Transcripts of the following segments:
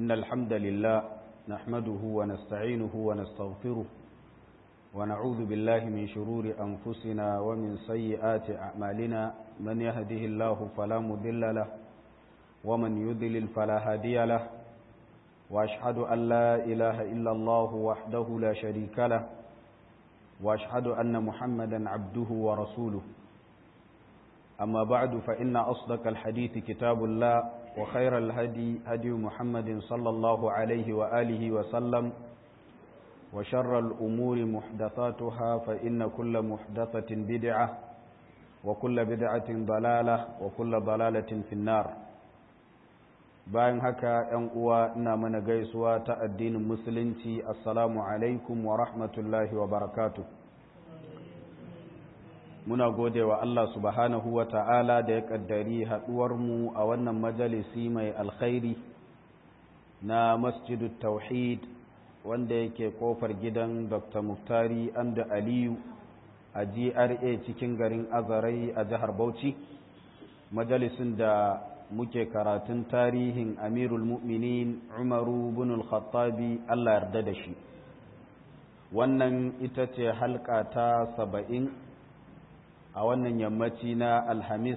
إن الحمد لله نحمده ونستعينه ونستغفره ونعوذ بالله من شرور أنفسنا ومن سيئات أعمالنا من يهده الله فلا مضل له ومن يضلل فلا هادي له وأشهد أن لا إله إلا الله وحده لا شريك له وأشهد أن محمدا عبده ورسوله أما بعد فإن أصدق الحديث كتاب الله وخير الهدي هدي محمد صلى الله عليه وآله وسلم وشر الأمور محدثاتها فإن كل محدثة بدعة وكل بدعة ضلالة وكل ضلالة في النار. bayan haka ‘yan uwa ina mana gaisuwa ta addinin musulunci assalamu alaikum wa rahmatullahi wa barakatuh. Muna gode wa Allah subhanahu wa ta'ala da ya ƙaddari haɗuwarmu a wannan majalisi mai alkhairi na masjidu tauhid wanda yake ƙofar gidan Dr. Muftari Anda Aliyu a GRA cikin garin Azarai a jihar Bauchi, majalisin da muke karatun tarihin Amirul Mu'minin Umaru bin al-Khattabi Allah yarda da shi. Wannan ita ce halka ta 70 a wannan yammaci na Alhamis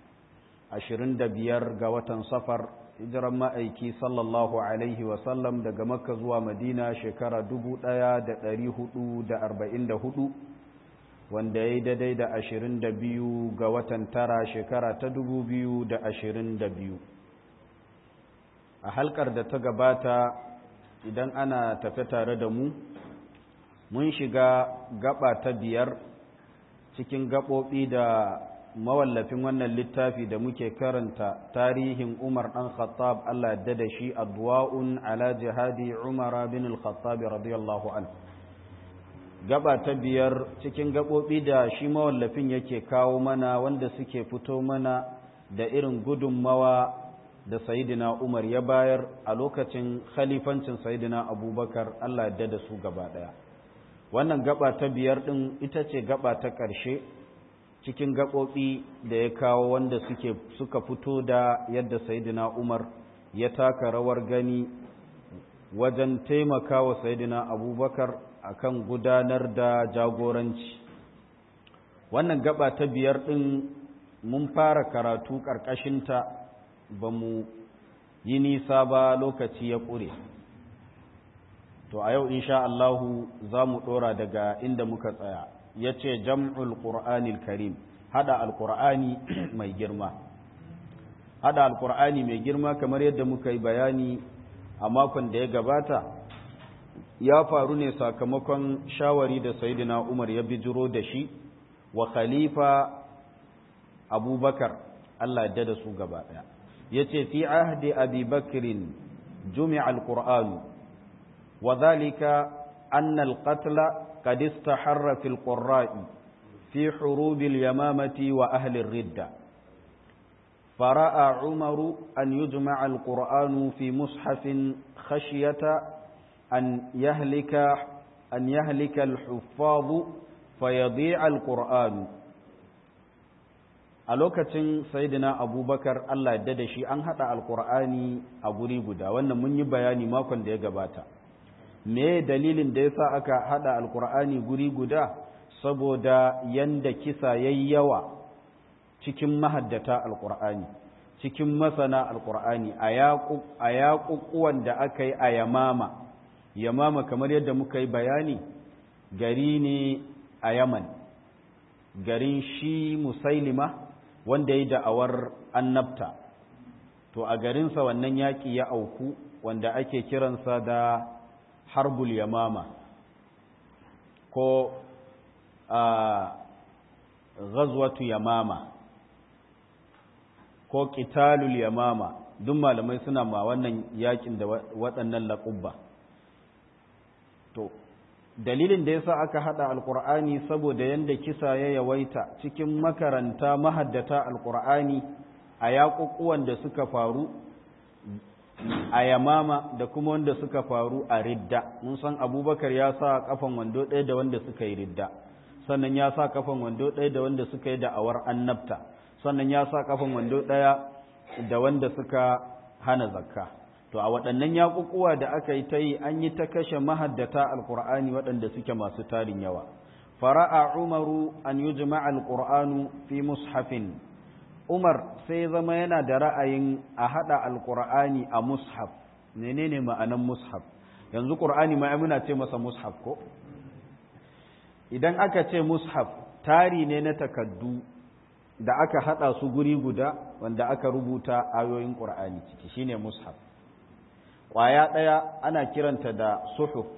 25 ga watan Safar hijiran ma'aiki sallallahu alaihi wasallam daga Makka zuwa Madina shekara 1444 wanda ya yi daidai da 22 ga watan tara shekara ta 2022. A halkar da ta gabata idan ana tafe tare da mu mun shiga gaba ta 5 cikin gaɓoɓi da mawallafin wannan littafi da muke karanta tarihin Umar ɗan Khattab Allah yadda da shi adwa'un ala jihadi Umar bin al-Khattab radiyallahu anhu. Gaba ta 5 cikin gaɓoɓi da shi mawallafin yake kawo mana wanda suke fito mana da irin gudunmawa da Sayyidina Umar ya bayar a lokacin khalifancin Sayyidina Abubakar Allah yadda da su gaba ɗaya. Wannan gaba ta 5 ɗin ita ce gaba ta ƙarshe cikin gaɓoɓi da ya kawo wanda suka fito da yadda Sayyidina Umar ya taka rawar gani wajen taimakawa Sayyidina Abubakar akan gudanar da jagoranci. Wannan gaba ta 5 ɗin mun fara karatu ƙarƙashinta ba mu yi nisa ba lokaci ya ƙure. To a yau insha Allahu za mu ɗora daga inda muka tsaya. Ya ce jam'ul ƙur'anil karim, haɗa alƙur'ani mai girma. Haɗa alƙur'ani mai girma kamar yadda muka yi bayani a makon da ya gabata, ya faru ne sakamakon shawari da Sayyidina Umar ya bijiro da shi wa Khalifa Abubakar Allah ya da su gaba ɗaya. Ya ce fi ahdi Abi Bakrin jumi'a al-Qur'anu wa dhalika anna al-qatla قد استحر في القراء في حروب اليمامة وأهل الردة فرأى عمر أن يجمع القرآن في مصحف خشية أن يهلك الحفاظ فيضيع القرآن. a lokacin Sayyidina Abubakar Allah ya dada shi an haɗa alƙur'ani a guri guda, wannan mun yi bayani makon da ya gabata. Me dalilin da yasa aka hada alkur'ani guri guda? Saboda yanda kisa yayi yawa cikin mahaddata alkur'ani, cikin masana alkur'ani a yaƙuƙuwan da aka yi a yamama kamar yadda muka yi bayani gari ne a Yaman, garin shi Musailima wanda ya yi da'awar annabta. To a garinsa wannan yaƙi ya auku wanda ake kiransa da harbul yamama ko ghazwatu yamama ko qitalul yamama, duk malamai suna ma wannan yakin da waɗannan laƙubba. To dalilin da yasa aka hada alqur'ani saboda yanda kisa ya yawaita cikin makaranta mahaddata alqur'ani a yaƙuƙuwan da suka faru a yamama da kuma wanda suka faru a ridda. Mun san Abubakar ya sa kafan wando ɗaya da wanda suka yi ridda, sannan ya sa kafan wando ɗaya da wanda suka yi da'awar annabta, sannan ya sa kafan wando ɗaya da wanda suka hana zakka. to a waɗannan yaƙuƙuwa da aka yi ta yi an yi ta kashe mahaddata alƙur'ani waɗanda suke masu tarin yawa. fara'a umaru an yi jima'a alƙur'anu fi mushafin. Umar sai zama yana da ra'ayin a haɗa alƙur'ani a mushaf. Menene ma'anan mushaf? Yanzu ƙur'ani ma muna ce masa mushaf ko? Idan aka ce mushaf tari ne na takaddu da aka haɗa su guri guda wanda aka rubuta ayoyin ƙur'ani ciki shine mushaf. Ƙwaya ɗaya ana kiranta da suhuf,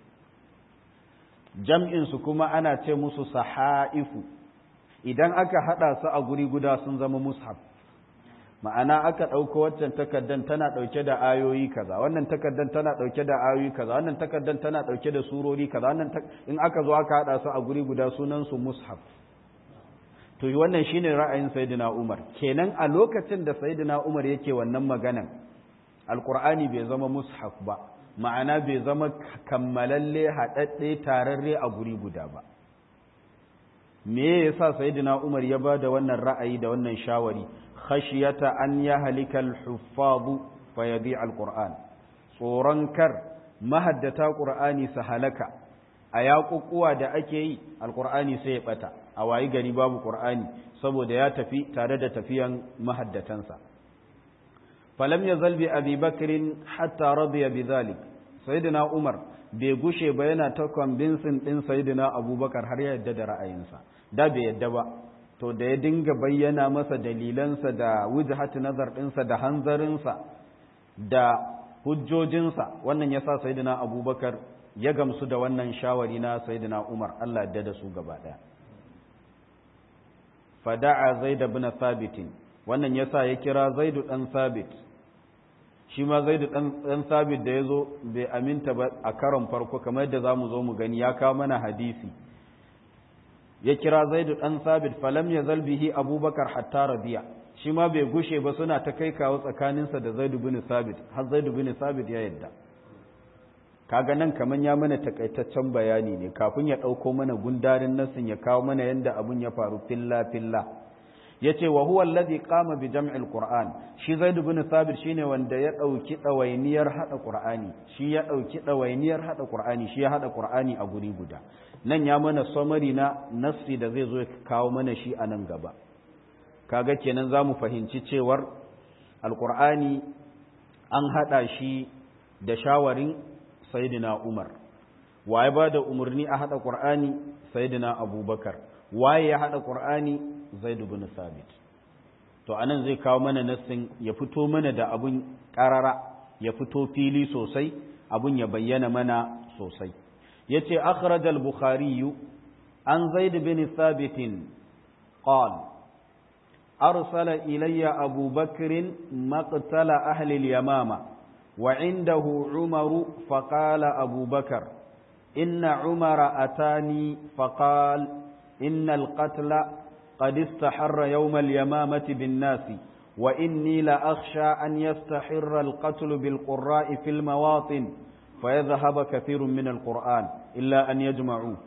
jam'insu kuma ana ce musu saha'ifu. Idan aka haɗa su a guri guda sun zama mushaf, ma'ana aka ɗauko waccan takaddan tana ɗauke da ayoyi kaza, wannan takaddan tana ɗauke da ayoyi kaza, wannan takaddan tana ɗauke da surori kaza, wannan in aka zo aka haɗa su a guri guda sunansu mushaf. To wannan shine ra'ayin Sayyidina Umar. Kenan a lokacin da Sayyidina Umar yake wannan maganan, Alƙur'ani bai zama mushaf ba, ma'ana bai zama kammalalle haɗaɗɗe tararre a guri guda ba. Me yasa Sayyidina Umar ya ba da wannan ra'ayi da wannan shawari? Khashiyata an yahlika al-huffaz fa yadi al-Qur'an. Tsoron kar mahaddata Qur'ani su halaka a yaƙuƙuwa da ake yi, Alƙur'ani sai ya ɓata. A wayi gari babu Qur'ani saboda ya tafi tare da tafiyan mahaddatansa. falam yazal bi Abi Bakr hatta radiya bidhalik. Sayyidina Umar bai gushe ba yana ta convincing din Sayyidina Abubakar har ya yadda da ra'ayinsa. Da bai yadda ba, to da ya dinga bayyana masa dalilansa da wujhatu nazar ɗinsa da hanzarinsa da hujjojinsa, wannan yasa Sayyidina Abubakar ya gamsu da wannan shawari na Sayyidina Umar, Allah ya da su gaba daya. Fada'a Zaid ibn Thabit, wannan yasa ya kira Zaid dan Thabit. Shi ma Zaid dan Thabit da yazo bai aminta ba a karon farko, kamar yadda zamu zo mu gani ya kawo mana hadisi. Ya kira Zaid dan Thabit, falam yazal bihi Abubakar hatta radiya. Shi ma bai gushe ba, suna ta kai kawo tsakaninsa da Zaid ibn Thabit har Zaid ibn Thabit ya yadda. Kaga nan kaman ya mana takaitaccen bayani ne kafin ya ɗauko mana gundarin nassin ya kawo mana yanda abun ya faru filla filla. Yace wa huwa alladhi qama bi jam'il Qur'an. Shi Zaid ibn Thabit shine wanda ya dauki dawainiyar hada Qur'ani. Shi ya dauki dawainiyar hada Qur'ani, shi ya hada Qur'ani a guri guda. Nan ya mana summary na nassi da zai zo ya kawo mana shi a nan gaba. Kaga kenan zamu fahimci cewar Al-Qur'ani an hada shi da shawarin Sayyidina Umar. Waye ba da umarni a haɗa Qur'ani? Sayyidina Abubakar. Waye ya haɗa Qur'ani? Zaid ibn Thabit. To anan zai kawo mana nassin ya fito mana da abun ƙarara, ya fito fili sosai, abun ya bayyana mana sosai. Yace akhraj al-Bukhari an Zaid bin Thabit qala arsala ilayya Abu Bakr maqtala ahli al-Yamama وعنده عمر فقال أبو بكر إن عمر أتاني فقال إن القتل قد استحر يوم اليمامة بالناس وإني لأخشى أن يستحر القتل بالقراء في المواطن فيذهب كثير من القرآن إلا أن يجمعوه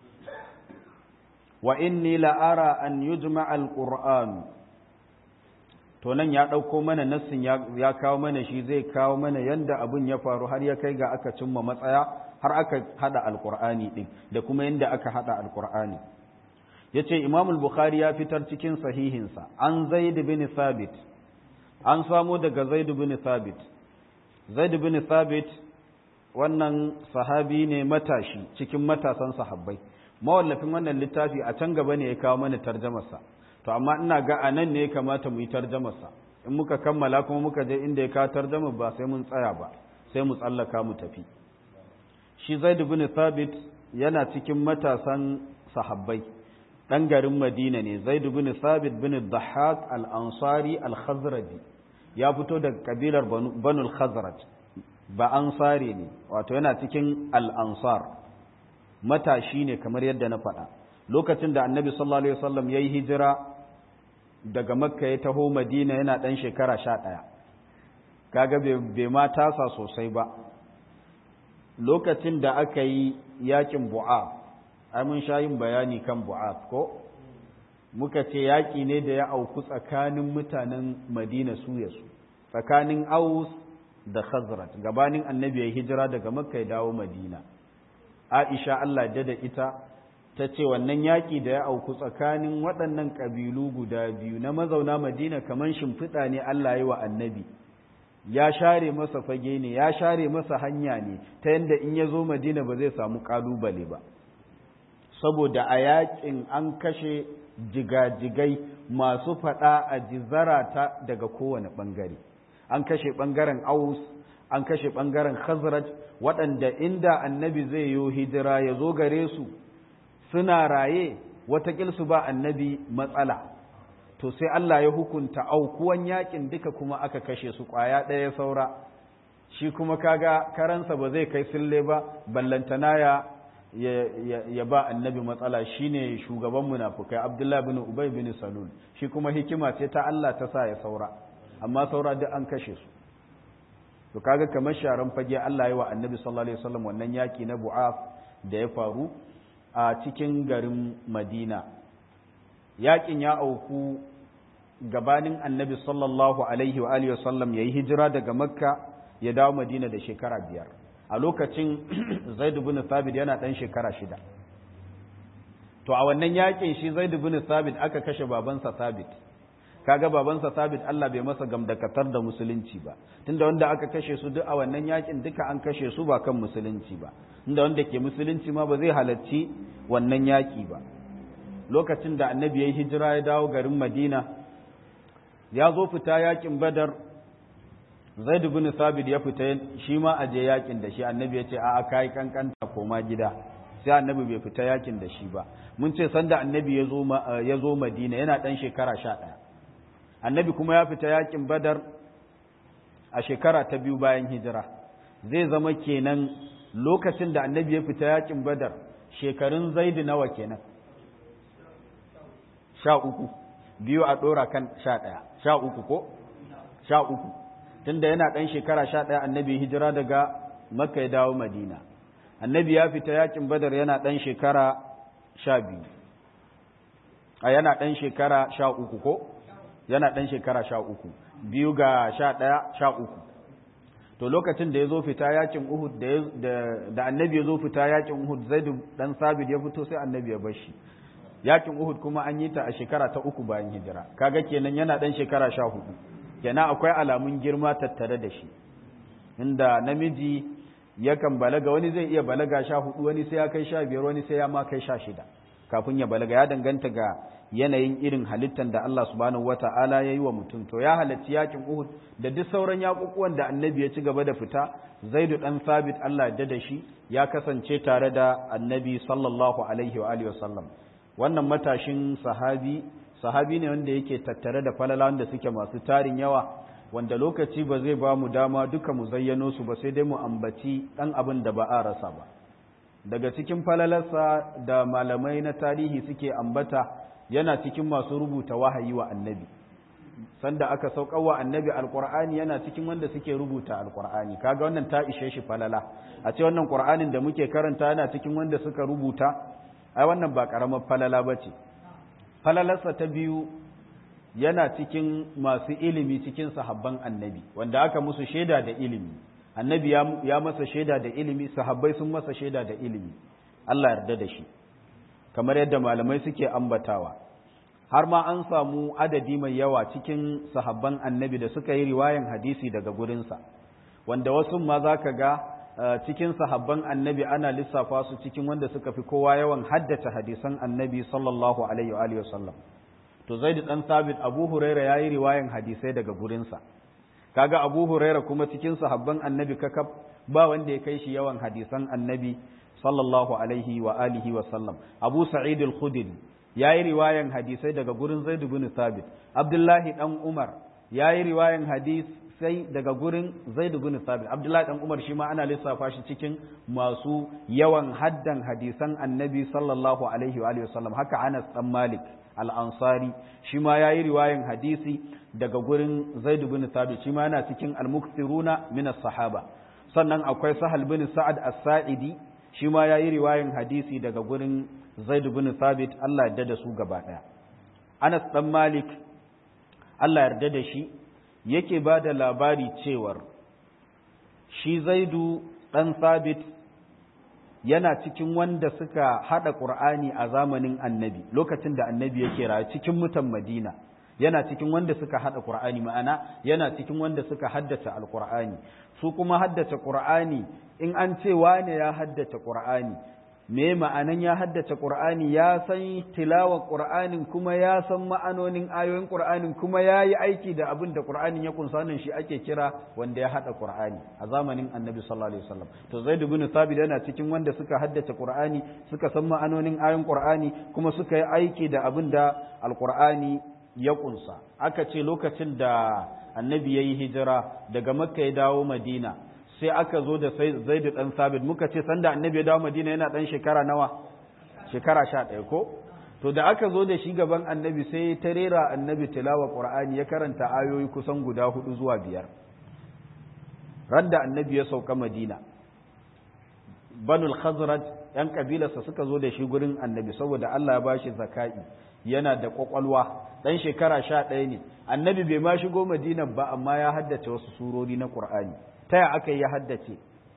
وإني لأرى أن يجمع القرآن. To nan ya ɗauko mana nassin ya kawo mana shi, zai kawo mana yanda abin ya faru har ya kai ga aka cimma matsaya har aka hada alkur'ani ɗin da kuma yanda aka hada alkur'ani. Ya ce Imam Bukhari ya fitar cikin sahihinsa an Zaid bin Thabit, an samo daga Zaid bin Thabit. Zaid bin Thabit wannan sahabi ne matashi cikin matasan sahabbai. Mawallafin wannan littafi a can gaba ne ya kawo mana tarjamarsa. To amma ina ga anan ne ya kamata mu yi tarjamarsa. In muka kammala kuma muka je inda ya kawo tarjamar ba sai mun tsaya ba, sai mu tsallaka mu tafi. Shi Zaid ibn Thabit yana cikin matasan sahabbai. Dan garin Madina ne. Zaid ibn Thabit bin Dhahhak al-Ansari al-Khazraji. Ya fito daga kabilar Banu al-Khazraj. Ba Ansari ne, wato yana cikin al-Ansar. Matashi ne kamar yadda na faɗa. Lokacin da Annabi sallallahu alaihi wasallam yayi hijira daga Makka ya taho Madina yana ɗan shekara 11. Kaga bai ma tasa sosai ba. Lokacin da aka yi yakin Bu'af, ai mun sha yin bayani kan Bu'af ko? Muka ce yaki ne da ya auku tsakanin mutanen Madina su ya su, tsakanin Aus da Khazraj gabanin annabi ya hijira daga Makka ya dawo Madina. Aisha Allah da ita ta ce wannan yaƙi da ya auku tsakanin waɗannan ƙabilu guda biyu na mazauna Madina kamar shimfiɗa ne Allah yi wa annabi, ya share masa fage ne, ya share masa hanya ne ta yadda in ya zo Madina ba zai samu ƙalubale ba, saboda a yaƙin an kashe jigajigai masu faɗa a jizarata daga kowane ɓangare. An kashe ɓangaren Aus, an kashe ɓangaren Khazraj, waɗanda inda annabi zai yi hijira ya zo gare su suna raye watakil su ba annabi matsala. To sai Allah ya hukunta aukuwan yakin duka kuma aka kashe su, ƙwaya ɗaya saura, shi kuma kaga karansa ba zai kai sille ba, ballantana ya ba annabi matsala. Shine shugaban munafukai Abdullah bin Ubay bin Salul, shi kuma hikima ce ta Allah ta sa ya saura, amma saura duk an kashe su. To kaga kamar sharan fage Allah ya wa annabi sallallahu alaihi wasallam wannan yaki na Bu'af da ya faru a cikin garin Madina. Yakin ya auku gabanin annabi sallallahu alaihi wa alihi wasallam yayi hijira daga Makka ya dawo Madina da shekara 5. A lokacin Zaid ibn Thabit yana dan shekara 6. To a wannan yakin shi Zaid ibn Thabit aka kashe babansa Thabit. Kaga babansa Thabit Allah bai masa gamdakatar da musulunci ba, tunda wanda aka kashe su duk a wannan yakin duka an kashe su ba kan musulunci ba, tunda wanda ke musulunci ma ba zai halarci wannan yaki ba. Lokacin da annabi ya yi hijira ya dawo garin Madina, ya zo fita yakin Badar, Zaid ibn Thabit ya fita shi ma aje yakin da shi, annabi ya ce a'a kai kankanta koma gida, sai annabi bai fita yakin da shi ba. Mun ce sanda annabi ya zo Madina yana dan shekara 11. Annabi kuma ya fita yakin Badar a shekara ta 2 bayan hijira. Zai zama kenan lokacin da annabi ya fita yakin Badar shekarun Zaid nawa kenan? 13. Biyu a dora kan 11. 13 ko? 13. Tunda yana dan shekara 11 annabi hijira daga Makka ya dawo Madina. Annabi ya fita yakin Badar yana dan shekara 12. Yana dan shekara 13 ko? Yana ɗan shekara 13, 2 ga 11, 13. To lokacin da ya zo fita yakin Uhud, da annabi ya zo fita yakin Uhud, Zaid dan Sabit ya fito sai annabi ya bar shi. Yakin Uhud kuma an yi ta a shekara ta 3 bayan hijira. Kaga kenan yana ɗan shekara 14. Kenan akwai alamun girma tattare da shi. Inda namiji yakan balaga, wani zai iya balaga 14, wani sai ya kai 15, wani sai ya ma kai 16 kafin ya balaga. Ya danganta ga yanayin irin halittar da Allah subhanahu wata'ala ya yi wa mutum. To ya halarci yakin Uhud da duk sauran yakukuwan da annabi ya ci gaba da fita. Zaidu dan Sabit Allah ya da shi ya kasance tare da annabi sallallahu alaihi wa alihi wasallam. Wannan matashin sahabi ne wanda yake tattare da falala wanda suke masu tarin yawa, wanda lokaci ba zai ba mu dama duka mu zayyano su ba, sai dai mu ambaci dan abin da ba a rasa ba. Daga cikin falalarsa da malamai na tarihi suke ambata, yana cikin masu rubuta wahayi wa annabi. Sanda aka saukar wa annabi alqur'ani yana cikin wanda suke rubuta alqur'ani. Kaga wannan ta ishe shi falala. A ce wannan qur'anin da muke karanta yana cikin wanda suka rubuta, ai wannan ba karamar falala bace. Falalarsa ta biyu, yana cikin masu ilimi cikin sahabban annabi, wanda aka musu shaida da ilimi. Annabi ya masa shaida da ilimi, sahabbai sun masa shaida da ilimi. Allah yarda da shi. Kamar yadda malamai suke ambatawa, har ma an samu adadi mai yawa cikin sahabban annabi da suka yi riwayan hadisi daga gurinsa, wanda wasu ma za ka ga cikin sahabban annabi ana lissafa su cikin wanda suka fi kowa yawan haddace hadisan annabi sallallahu alaihi wa sallam. To Zaid dan Sabit, Abu Huraira yayi riwayan hadisai daga gurinsa. Kaga Abu Huraira kuma cikin sahabban annabi kakab ba wanda ya kai shi yawan hadisan annabi sallallahu alaihi wa alihi wa sallam. Abu Sa'id al-Khudri yayi riwayan hadisai daga gurin Zaid ibn Thabit. Abdullahi dan Umar yayi riwayan hadisai daga gurin Zaid ibn Thabit. Abdullahi dan Umar shi ma ana lissafa shi cikin masu yawan haddan hadisan Annabi sallallahu alaihi wa alihi wa sallam. Haka Anas dan Malik al-Ansari shi ma yayi riwayan hadisi daga gurin Zaid ibn Thabit, shi ma yana cikin al-mukthiruna min as-sahaba. Sannan akwai Sahal bin Sa'ad as-Sa'idi, shi ma ya yi riwayin hadisi daga gurin Zaid bin Thabit, Allah yarda da su gaba ɗaya. Anas ɗan Malik, Allah yarda da shi, yake ba da labari cewar shi Zaidu ɗan Sabit yana cikin wanda suka haɗa ƙur'ani a zamanin annabi lokacin da annabi yake raye cikin mutan Madina yana cikin wanda suka haɗa ƙur'ani ma'ana yana cikin wanda suka haddace alƙur'ani su kuma haddace ƙur'ani in an ce wane ya haddace ƙur'ani me ma'anan ya haddace ƙur'ani ya san tilawar ƙur'anin kuma ya san ma'anonin ayoyin ƙur'anin kuma ya yi aiki da abin da ƙur'anin ya kunsa nan shi ake kira wanda ya haɗa ƙur'ani a zamanin annabi sallallahu alaihi wasallam to Zaid ibn Thabit yana cikin wanda suka haddace ƙur'ani suka san ma'anonin ayoyin ƙur'ani kuma suka yi aiki da abin da alƙur'ani ya kunsa aka ce lokacin da annabi ya yi hijira daga makka ya dawo madina sai aka zo da Zaid dan Sabit muka ce sanda annabi ya dawo Madina yana dan shekara nawa shekara 11 ko to da aka zo da shi gaban annabi sai ta rera annabi tilawa Qur'ani ya karanta ayoyi kusan guda 4 zuwa 5 radda annabi ya sauka Madina Banul Khazraj yan kabilarsa suka zo da shi gurin annabi saboda Allah ya bashi zakai yana da kwakwalwa dan shekara 11 ne annabi bai ma shigo Madina ba amma ya haddace wasu surori na Qur'ani taya aka yi ya haddace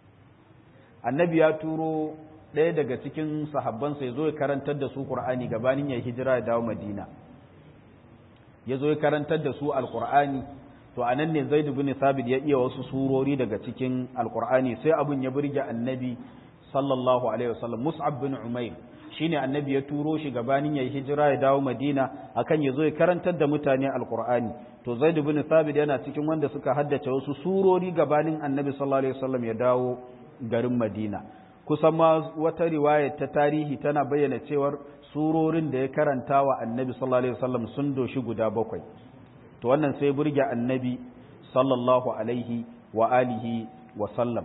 annabi ya turo ɗaya daga cikin sahabbansa ya zo ya karantar da su Qur'ani gabanin ya hijira ya dawo Madina ya zo ya karantar da su alqur'ani to anan ne Zaid ibn Thabit ya iya wasu surori daga cikin alqur'ani sai abun ya burge annabi sallallahu alaihi wasallam Mus'ab bin Umair shine annabi ya turo shi gabanin ya hijira ya dawo Madina akan ya zo ya karantar da mutane alqur'ani to Zaid ibn Thabit yana cikin wanda suka haddace wasu surori gabanin annabi sallallahu alaihi wasallam ya dawo garin Madina kusan ma wata riwaya ta tarihi tana bayyana cewar surorin da ya karanta wa annabi sallallahu alaihi wasallam sun doshi guda 7 to wannan sai burge annabi sallallahu alaihi wa alihi wa sallam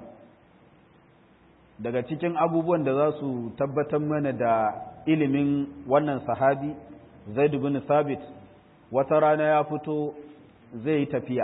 daga cikin abubuwan da za su tabbatar mana da ilimin wannan sahabi Zaid ibn Thabit wata rana ya fito zai yi tafiya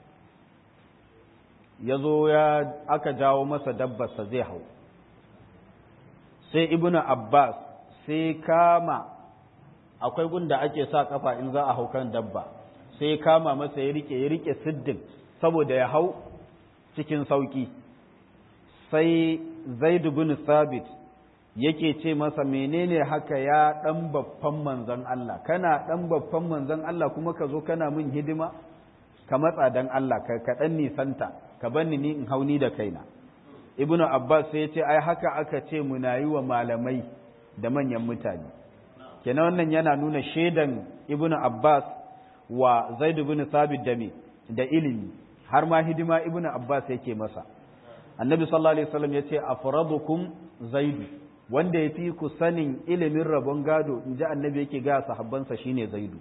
ya zo ya aka jawo masa dabbarsa zai hau sai ibnu Abbas sai kama akwai gunda ake sa kafa in za a hau kan dabba sai kama masa ya rike siddin saboda ya hau cikin sauki sai Zaid ibn Thabit yake ce masa menene haka ya dan babban manzon Allah kana dan babban manzon Allah kuma ka zo kana min hidima ka matsa dan Allah ka dan nisanta ka banni ni in hauni da kaina ibnu Abbas sai ya ce ai haka aka ce muna yi wa malamai da manyan mutane kenan wannan yana nuna shedan ibnu Abbas wa Zaid ibn Thabit da ilimi har ma hidima ibnu Abbas yake masa annabi sallallahu alaihi wasallam yace afradukum Zaid wanda yafi ku sanin ilimin rabon gado inji annabi yake ga sahabbansa shine Zaid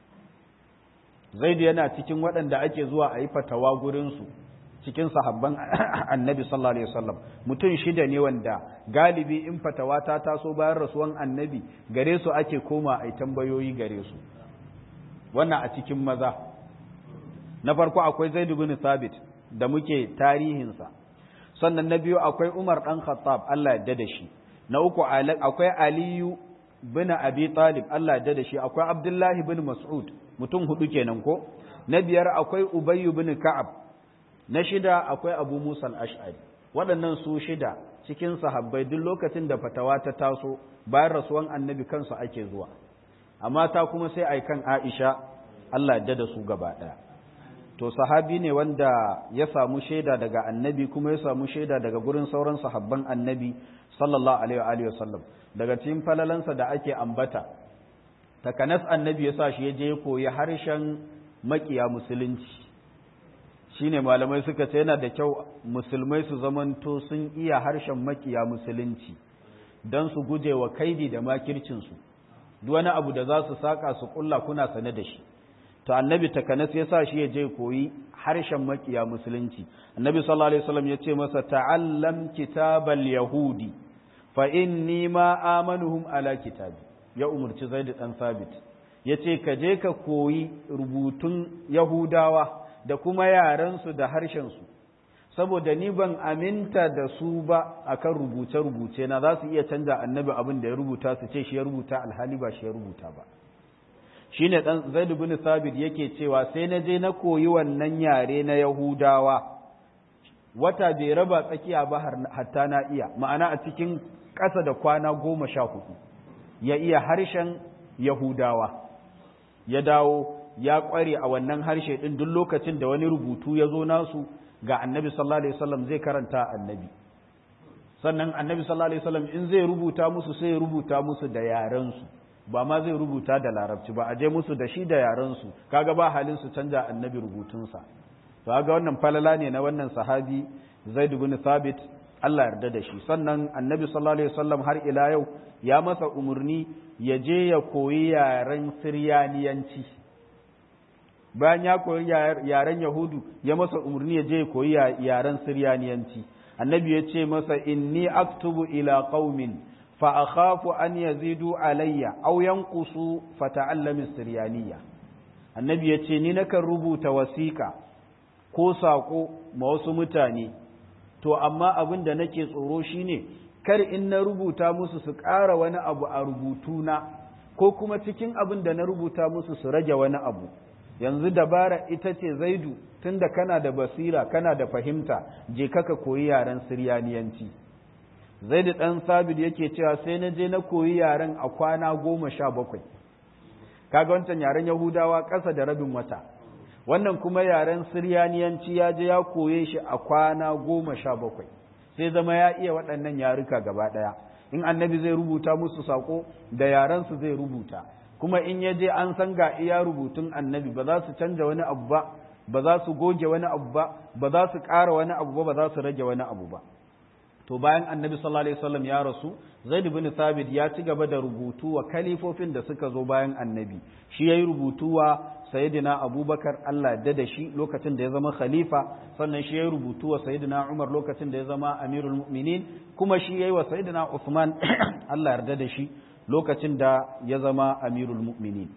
yana cikin waɗanda ake zuwa a yi fatawa gurin su cikin sahabban annabi sallallahu alaihi wasallam mutum 6 ne wanda galibi in fatawa ta taso bayan rasuwan annabi gare su ake koma ai tambayoyi gare su wannan a cikin maza na farko akwai Zaid ibn Thabit da muke tarihinsa sannan na biyu akwai Umar dan Khattab Allah ya dada shi na uku akwai Aliyu bin Abi Talib Allah ya dada shi akwai Abdullahi bin Mas'ud mutum 4 kenan ko na biyar akwai Ubay bin Ka'ab na 6 akwai Abu Musa al-Ash'ari waɗannan su 6 cikin sahabbai duk lokacin da fatawa ta taso bayan rasuwan annabi kansu ake zuwa amma ta kuma sai ai kan Aisha Allah ya dada su gaba ɗaya to sahabi ne wanda ya samu shaida daga annabi kuma ya samu shaida daga gurin sauran sahabban annabi sallallahu alaihi wa sallam daga cikin falalansa da ake ambata takanas annabi ya sa shi ya je koyi harshen makiya musulunci shine malamai suka ce yana da kyau musulmai su zamanto sun iya harshen makiya musulunci don su guje wa kaidi da makircinsu duk wani abu da za su saka su kulla kuna sane da shi to annabi takanas ya sa shi ya je koyi harshen makiya musulunci annabi sallallahu alaihi wasallam ya ce masa ta'allam kitabal yahudi fa inni ma amanuhum ala kitabi ya umurci Zaid dan Sabit yace ka je ka koyi rubutun yahudawa da kuma yaran su da harshen su saboda ni ban aminta da su ba akan rubuce rubuce na za su iya canja annabi abin da ya rubuta su ce shi ya rubuta alhali ba shi ya rubuta ba shine dan Zaid ibn Thabit yake cewa sai na je na koyi wannan yare na Yahudawa wata bai raba tsakiya ba hatta na iya, ma'ana a cikin ƙasa da kwana 14 ya iya harshen Yahudawa, ya dawo ya ƙware a wannan harshe ɗin duk lokacin da wani rubutu ya zo nasu ga annabi sallallahu alaihi wasallam zai karanta annabi. Sannan annabi sallallahu alaihi wasallam in zai rubuta musu sai ya rubuta musu da yarensu, ba ma zai rubuta da larabci ba, a je musu da shi da yarensu, kaga ba halin su canja annabi rubutunsa. To kaga wannan falala ne na wannan sahabi Zaid ibn Thabit, Allah yarda da shi. Sannan annabi sallallahu alaihi wasallam har ila yau ya masa umarni ya je ya koyi yaren Siryaniyanci. Bayan ya koyi yaren Yahudu, ya masa umarni ya je ya koyi yaren Siryaniyanci. Annabi ya ce masa, inni aktubu ila qaumin fa akhafu an yazidu alayya aw yanqusu fa ta'allami Siryaniya. Annabi ya ce ni nakan rubuta wasiƙa ko saƙo ma wasu mutane, to amma abin da nake tsoro shine kar in na rubuta musu su ƙara wani abu a rubutuna, ko kuma cikin abin da na rubuta musu su rage wani abu. Yanzu dabara ita ce Zaidu, tunda kana da basira kana da fahimta, je ka koyi yaren Siryaniyanci. Zaidu ɗan Sabit yake cewa sai na je na koyi yaren a kwana 17. Kaga wancan yaren Yahudawa ƙasa da rabin wata, wannan kuma yaren Siryaniyanci ya je ya koye shi a kwana 17, sai zama ya iya waɗannan yaruka gaba ɗaya. In annabi zai rubuta musu saƙo da yarensu zai rubuta, kuma in ya je an san ga iya rubutun annabi, ba za su canja wani abu ba, ba za su goge wani abu ba, ba za su ƙara wani abu ba, ba za su rage wani abu ba. To bayan annabi sallallahu alaihi wasallam ya rasu, Zaid ibn Thabit ya ci gaba da rubutu wa kalifofin da suka zo bayan annabi. Shi yayi rubutu wa sayyidina Abubakar, Allah ya da shi lokacin da ya zama khalifa, sannan shi yayi rubutu wa sayyidina Umar lokacin da ya zama amirul mu'minin, kuma shi yayi wa sayyidina Uthman Allah ya da shi lokacin da ya zama amirul mu'minin.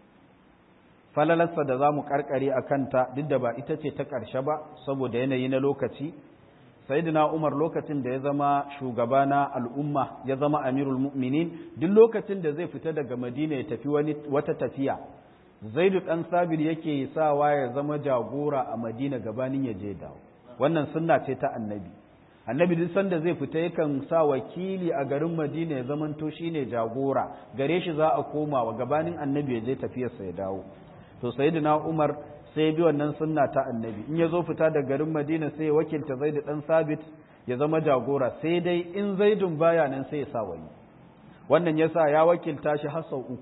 Falalarsa da za mu karkare a kanta, duk da ba ita ce ta ƙarshe ba saboda yanayi na lokaci, sayyidina Umar lokacin da ya zama shugaba na al'umma, ya zama amirul mu'minin, duk lokacin da zai fita daga Madina ya tafi wata tafiya, Zaidu ɗan Sabir yake sawa ya zama jagora a Madina gabanin ya je dawo. Wannan sunna ce ta annabi. Annabi duk sanda zai fita yakan sa wakili a garin Madina ya zamanto shine jagora, gare shi za a koma wa gabanin annabi ya je tafiyarsa ya dawo. To sayyidina Umar sai bi wannan sunna ta annabi, in ya zo fita da garin Madina sai ya wakilta Zaidu ɗan Sabit ya zama jagora, sai dai in Zaidun baya nan sai ya sa wani. Wannan yasa ya wakilta shi har sau 3.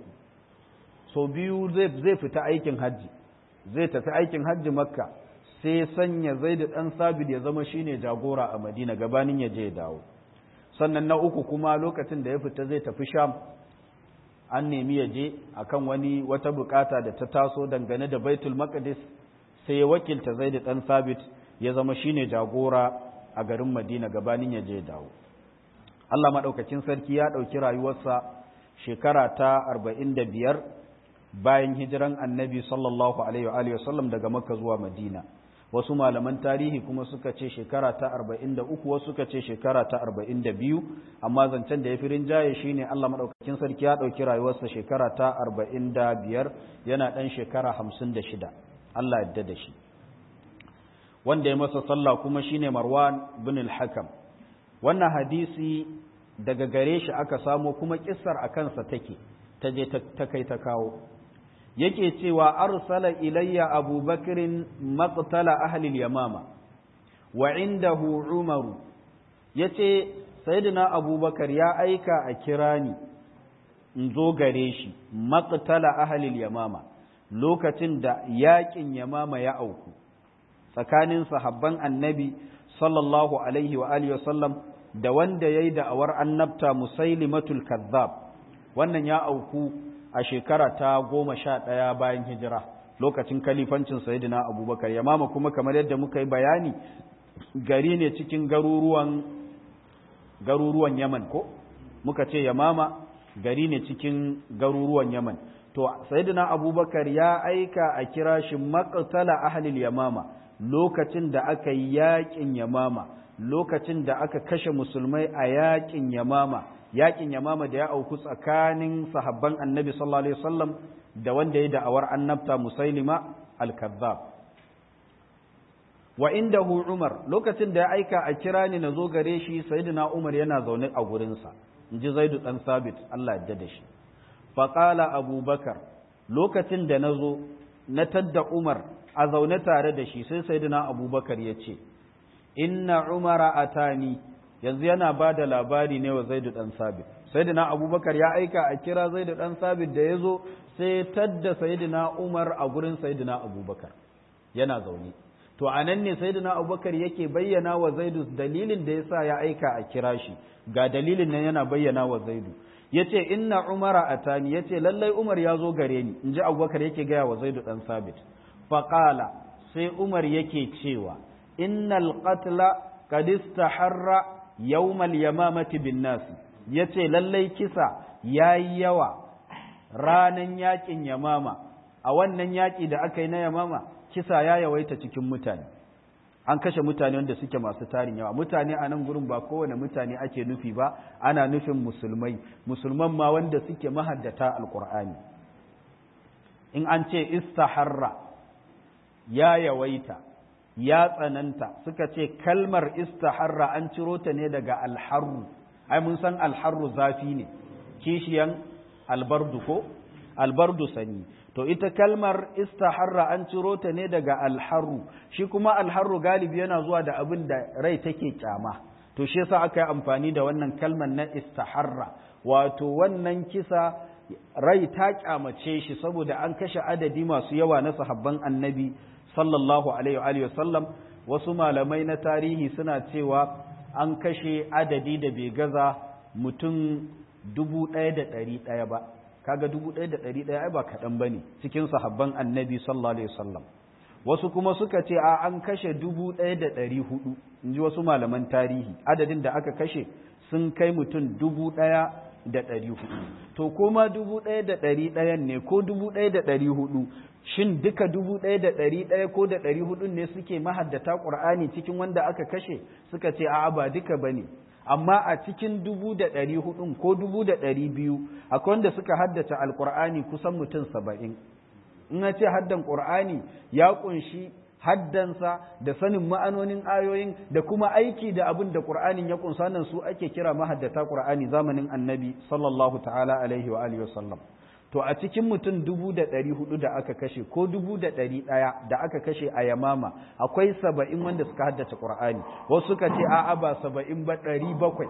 Sau 2 zai fita aikin hajji, zai tafi aikin hajji Makka, sai sanya Zaidu ɗan Sabit ya zama shine jagora a Madina gabanin ya je ya dawo. Sannan na 3 kuma lokacin da ya fita zai tafi Sham, an nemi ya je akan wata bukata da ta taso dangane da Baitul Maqdis, sai ya wakilta Zaidu ɗan Sabit ya zama shine jagora a garin Madina gabanin ya je ya dawo. Allah madaukakin sarki ya dauki rayuwarsa shekara ta 45 bayan hijiran Annabi sallallahu alaihi wa alihi wasallam daga Makka zuwa Madina. Wasu malaman tarihi kuma suka ce shekara ta 43, wasu suka ce shekara ta 42, amma zancen da ya fi rinjaye shine Allah madaukakin sarki ya dauki rayuwarsa shekara ta 45 yana dan shekara 56. Allah ya da shi. Wanda ya masa sallah kuma shine Marwan bin al-Hakam. Wannan hadisi daga gare shi aka samo, kuma kissar akan sa take, ta je ta kai ta kawo. Yake cewa arsala ilayya abubakarin maqtala ahli al-yamama wa indahu umaru, yace sayyidina abubakar ya aika a kira ni in zo gare shi maqtala ahli al-yamama, lokacin da yakin yamama ya auku tsakanin sahabban annabi sallallahu alaihi wa alihi wasallam da wanda yayi da'awar annabta Musailimatul Kazzab. Wannan ya auku a shekara ta 11 bayan hijira, lokacin kalifancin Sayyidina Abubakar. Yamama kuma kamar yadda muka yi bayani, gari ne cikin garuruwan Yaman ko? Muka ce Yamama gari ne cikin garuruwan Yaman. To Sayyidina Abubakar ya aika a kira shi maqtala ahlil Yamama, lokacin da aka yi yaƙin Yamama, lokacin da aka kashe musulmai a yaƙin Yamama. Yaƙin Yamama da ya auku tsakanin sahabban Annabi sallallahu alaihi wasallam da wanda ya da'awar annabta Musailima al-Kazzab. wa indahu Umar, lokacin da ya aika a kira ni na zo gare shi sayyidina Umar yana zaune a gurinsa, in ji Zaidu ɗan Sabit, Allah ya da shi. Faƙala Abubakar, lokacin da na zo na tadda Umar a zaune tare da shi, sai sayyidina Abubakar ya ce, Inna Umara atani, yanzu yana ba da labari ne wa Zaidu ɗan Sabit. Sayyidina Abubakar ya aika a kira Zaidu ɗan Sabit da ya zo sai tadda sayyidina Umar a gurin sayyidina Abubakar yana zaune. To a nan ne sayyidina Abubakar yake bayyana wa Zaidu dalilin da yasa ya aika a kira shi, ga dalilin nan yana bayyana wa Zaidu. Yace inna Umara atani, yace lallai Umar ya zo gare ni, inji Abubakar yake gaya wa Zaidu ɗan Sabit. Faqala, sai Umar yake cewa innal qatla qad istaharra yawmal yamamati bin nas, yace lallai kisa yayi yawa ranan yakin yamama, a wannan yaki da aka yi na yamama kisa ya yawaita cikin mutane, an kashe mutane wanda suke masu tarin yawa. Mutane a nan gurin ba kowane mutane ake nufi ba, ana nufin musulmai, musulman ma wanda suke mahaddata alqur'ani. In an ce istaharra ya yawaita, ya tsananta, suka ce kalmar istaharra an ciro ta ne daga alharru. Ai mun san alharru zafi ne, kishiyan albardu ko albardu sanyi. To ita kalmar istaharra an ciro ta ne daga alharru, shi kuma alharru galibi yana zuwa da abin da rai take kyama. To shi yasa aka yi amfani da wannan kalmar na istaharra, wato wannan kisa rai ta kyamace shi saboda an kashe adadi masu yawa na sahabban annabi sallallahu alaihi wa sallam. Wasu malamai na tarihi suna cewa an kashe adadi da bai gaza mutum 1,100 ba. Kaga 1,100 ai ba kaɗan ba ne cikin sahabban annabi sallallahu alaihi wa sallam. Wasu kuma suka ce a an kashe 1,400, in ji wasu malaman tarihi, adadin da aka kashe sun kai mutum 1,400. To kuma 1,100 ne ko 1,400, shin duka 1,100 ko da 400 ne suke mahaddata Qur'ani cikin wanda aka kashe? Suka ce a'a ba duka bane, amma a cikin 1,400 ko 200 akwai wanda suka haddace Alƙur'ani kusan mutum 70. In na ce haddan Qur'ani ya kunshi haddansa da sanin ma'anonin ayoyin da kuma aiki da abin da Qur'anin ya kunsa, nan su ake kira mahaddata Qur'ani zamanin Annabi sallallahu ta'ala alaihi wa alihi wasallam. To a cikin mutum 400 da aka kashe ko 100 da aka kashe a Yamama, akwai 70 wanda suka haddace Qur'ani. Wasu suka ce a'a ba 70 ba 700.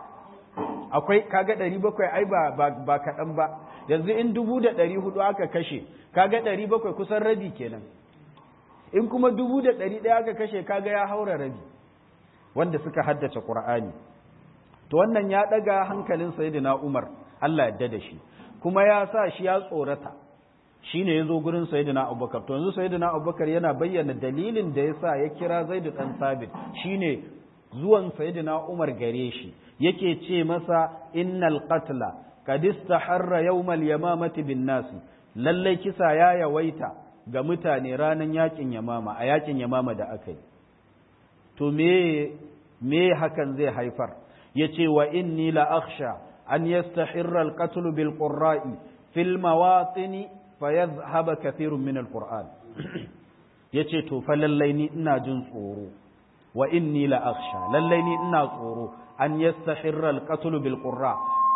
Akwai kaga 700 ai ba kaɗan ba. Yanzu in 400 aka kashe, kaga 700 kusan rabi kenan. In kuma 1,100 aka kashe, kaga ya haura rabi wanda suka haddace Qur'ani. To wannan ya daga hankalin Sayyidina Umar, Allah ya da shi, kuma ya sa shi ya tsorata. Shine yazo gurin Sayyidina Abubakar. To yanzu Sayyidina Abubakar yana bayyana dalilin da yasa ya kira Zaid dan Sabit, shine zuwan Sayyidina Umar gare shi, yake ce masa innal qatla qad istaharra yawmal yamamati bin nas, lallai kisa ya yawaita ga mutane ranan yakin Yamama, a yakin Yamama da aka yi. To me hakan zai haifar? Yace wa inni la akhsha an yastahirra al-qatl bil qurra'i fil mawatin fayadhhab kathirun min al-Qur'an. Yace to fa lallai ni ina jin tsoro, wa inni la akhsha, lallai ni ina tsoro an yastahirra al-qatl bil qurra,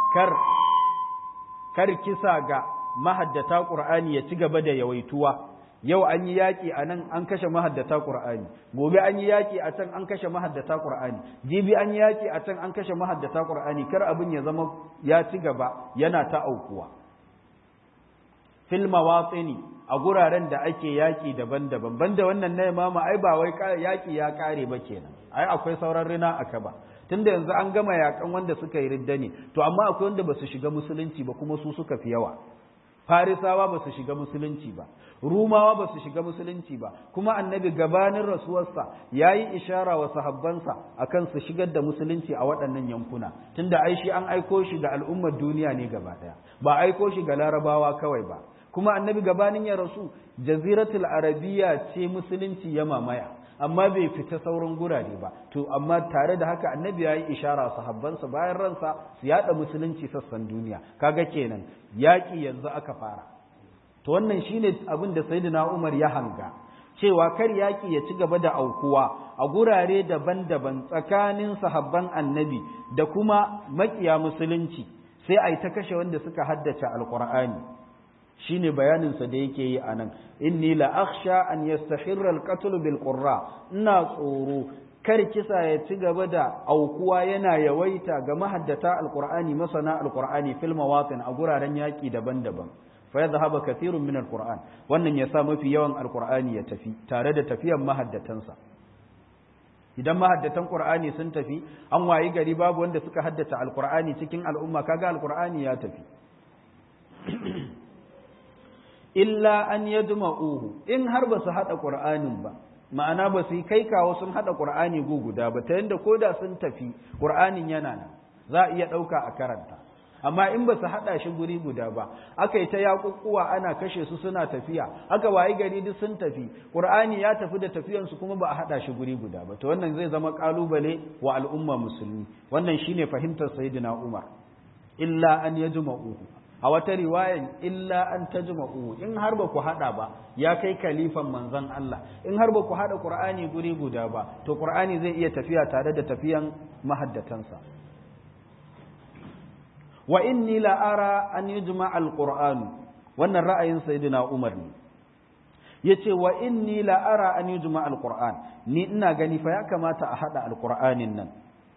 kar kisa ga mahaddata Qur'ani ya ci gaba da yawaituwa. Yau an yi yaƙi a nan an kashe mahaddata Qur'ani, gobe an yi yaƙi a can an kashe mahaddata Qur'ani, jibi an yi yaƙi a can an kashe mahaddata Qur'ani, kar abin ya zama ya ci gaba yana ta aukuwa. Fil mawatini, a guraren da ake yaƙi daban-daban, banda wannan na Imama ai ba wai yaƙi ya ƙare ba kenan, ai akwai sauran rina aka ba. Tunda yanzu an gama yaƙan wanda suka yi ridda ne, to amma akwai wanda ba su shiga musulunci ba kuma su suka fi yawa. Farisawa ba su shiga musulunci ba, Rumawa ba su shiga musulunci ba, kuma annabi gabanin rasuwarsa ya yi ishara wa sahabbansa akan su shigar da musulunci a waɗannan yankuna, tunda ai shi an aiko shi ga al'ummar duniya ne gaba ɗaya, ba aiko shi ga Larabawa kawai ba. Kuma annabi gabanin ya rasu, jaziratul arabiya ce musulunci ya mamaya, amma bai fita sauran gurare ba. To amma tare da haka annabi ya yi ishara sahabbansa bayan ransa su yada musulunci sassan duniya. Kaga kenan yaƙi yanzu aka fara. To wannan shine abin da Sayyidina Umar ya hanga. cewa kar yaƙi ya ci gaba da aukuwa a gurare daban-daban tsakanin sahabban annabi da kuma makiya musulunci, sai a yi ta kashe wanda suka haddace alƙur'ani. shi ne bayaninsa da yake yi a nan, inni la'aksha an yastahirra alqatl bil qurra, ina tsoro kar kisa ya ci gaba da aukuwa yana yawaita ga mahaddata alqur'ani masana alqur'ani fil mawatin a guraren yaƙi daban-daban. fa yadhhabu kathirun min alquran, wannan yasa mafi yawan alqur'ani ya tafi tare da tafiyan mahaddatansa. idan mahaddatan qur'ani sun tafi, an wayi gari babu wanda suka haddace alqur'ani cikin al'umma, kaga alqur'ani ya tafi. illa an yadma'uhu, in har ba su hada qur'anin ba, ma'ana ba su kai kawo sun hada qur'ani guda ba, ta yanda koda sun tafi qur'anin yana nan za a iya dauka a karanta. amma in ba su haɗa shi guri guda ba, aka yi ta yaƙuƙuwa ana kashe su suna tafiya, aka wayi gari duk sun tafi, ƙur'ani ya tafi da tafiyansu kuma ba a haɗa shi guri guda ba, to wannan zai zama ƙalubale wa al'umma musulmi. wannan shine fahimtar sayyidina Umar, illa an yajma'uhu, a wata riwayan illa an tajma'uhu, in har ba ku haɗa ba ya kai kalifan manzon Allah, in har ba ku haɗa ƙur'ani guri guda ba, to ƙur'ani zai iya tafiya tare da tafiyan mahaddatansa. wa inni la ara an yujma alquran, wannan ra'ayin sayyidina Umar ne, yace wa inni la ara an yujma alquran, ni ina gani fa ya kamata a hada alqur'anin nan.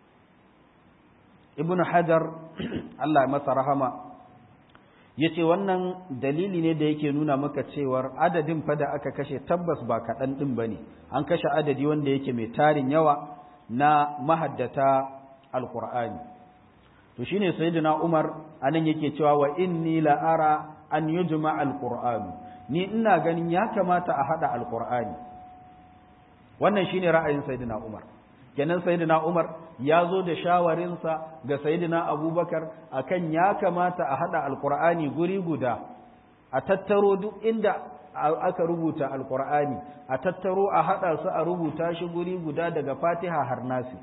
Ibn Hajar Allah ya masa rahama yace wannan dalili ne da yake nuna maka cewar adadin fa da aka kashe tabbas ba kaɗan ɗin bane, an kashe adadi wanda yake mai tarin yawa na mahaddata alqur'ani. to shine sayyidina Umar anan yake cewa wa inni la ara an yujma alqur'an, ni ina ganin ya kamata a hada alqur'ani. wannan shine ra'ayin sayyidina Umar. kenan sayyidina Umar ya zo da shawarinsa ga sayyidina Abubakar akan ya kamata a hada alqur'ani guri guda, a tattaro duk inda aka rubuta alqur'ani, a tattaro a hada su a rubuta shi guri guda daga Fatiha har Nasi.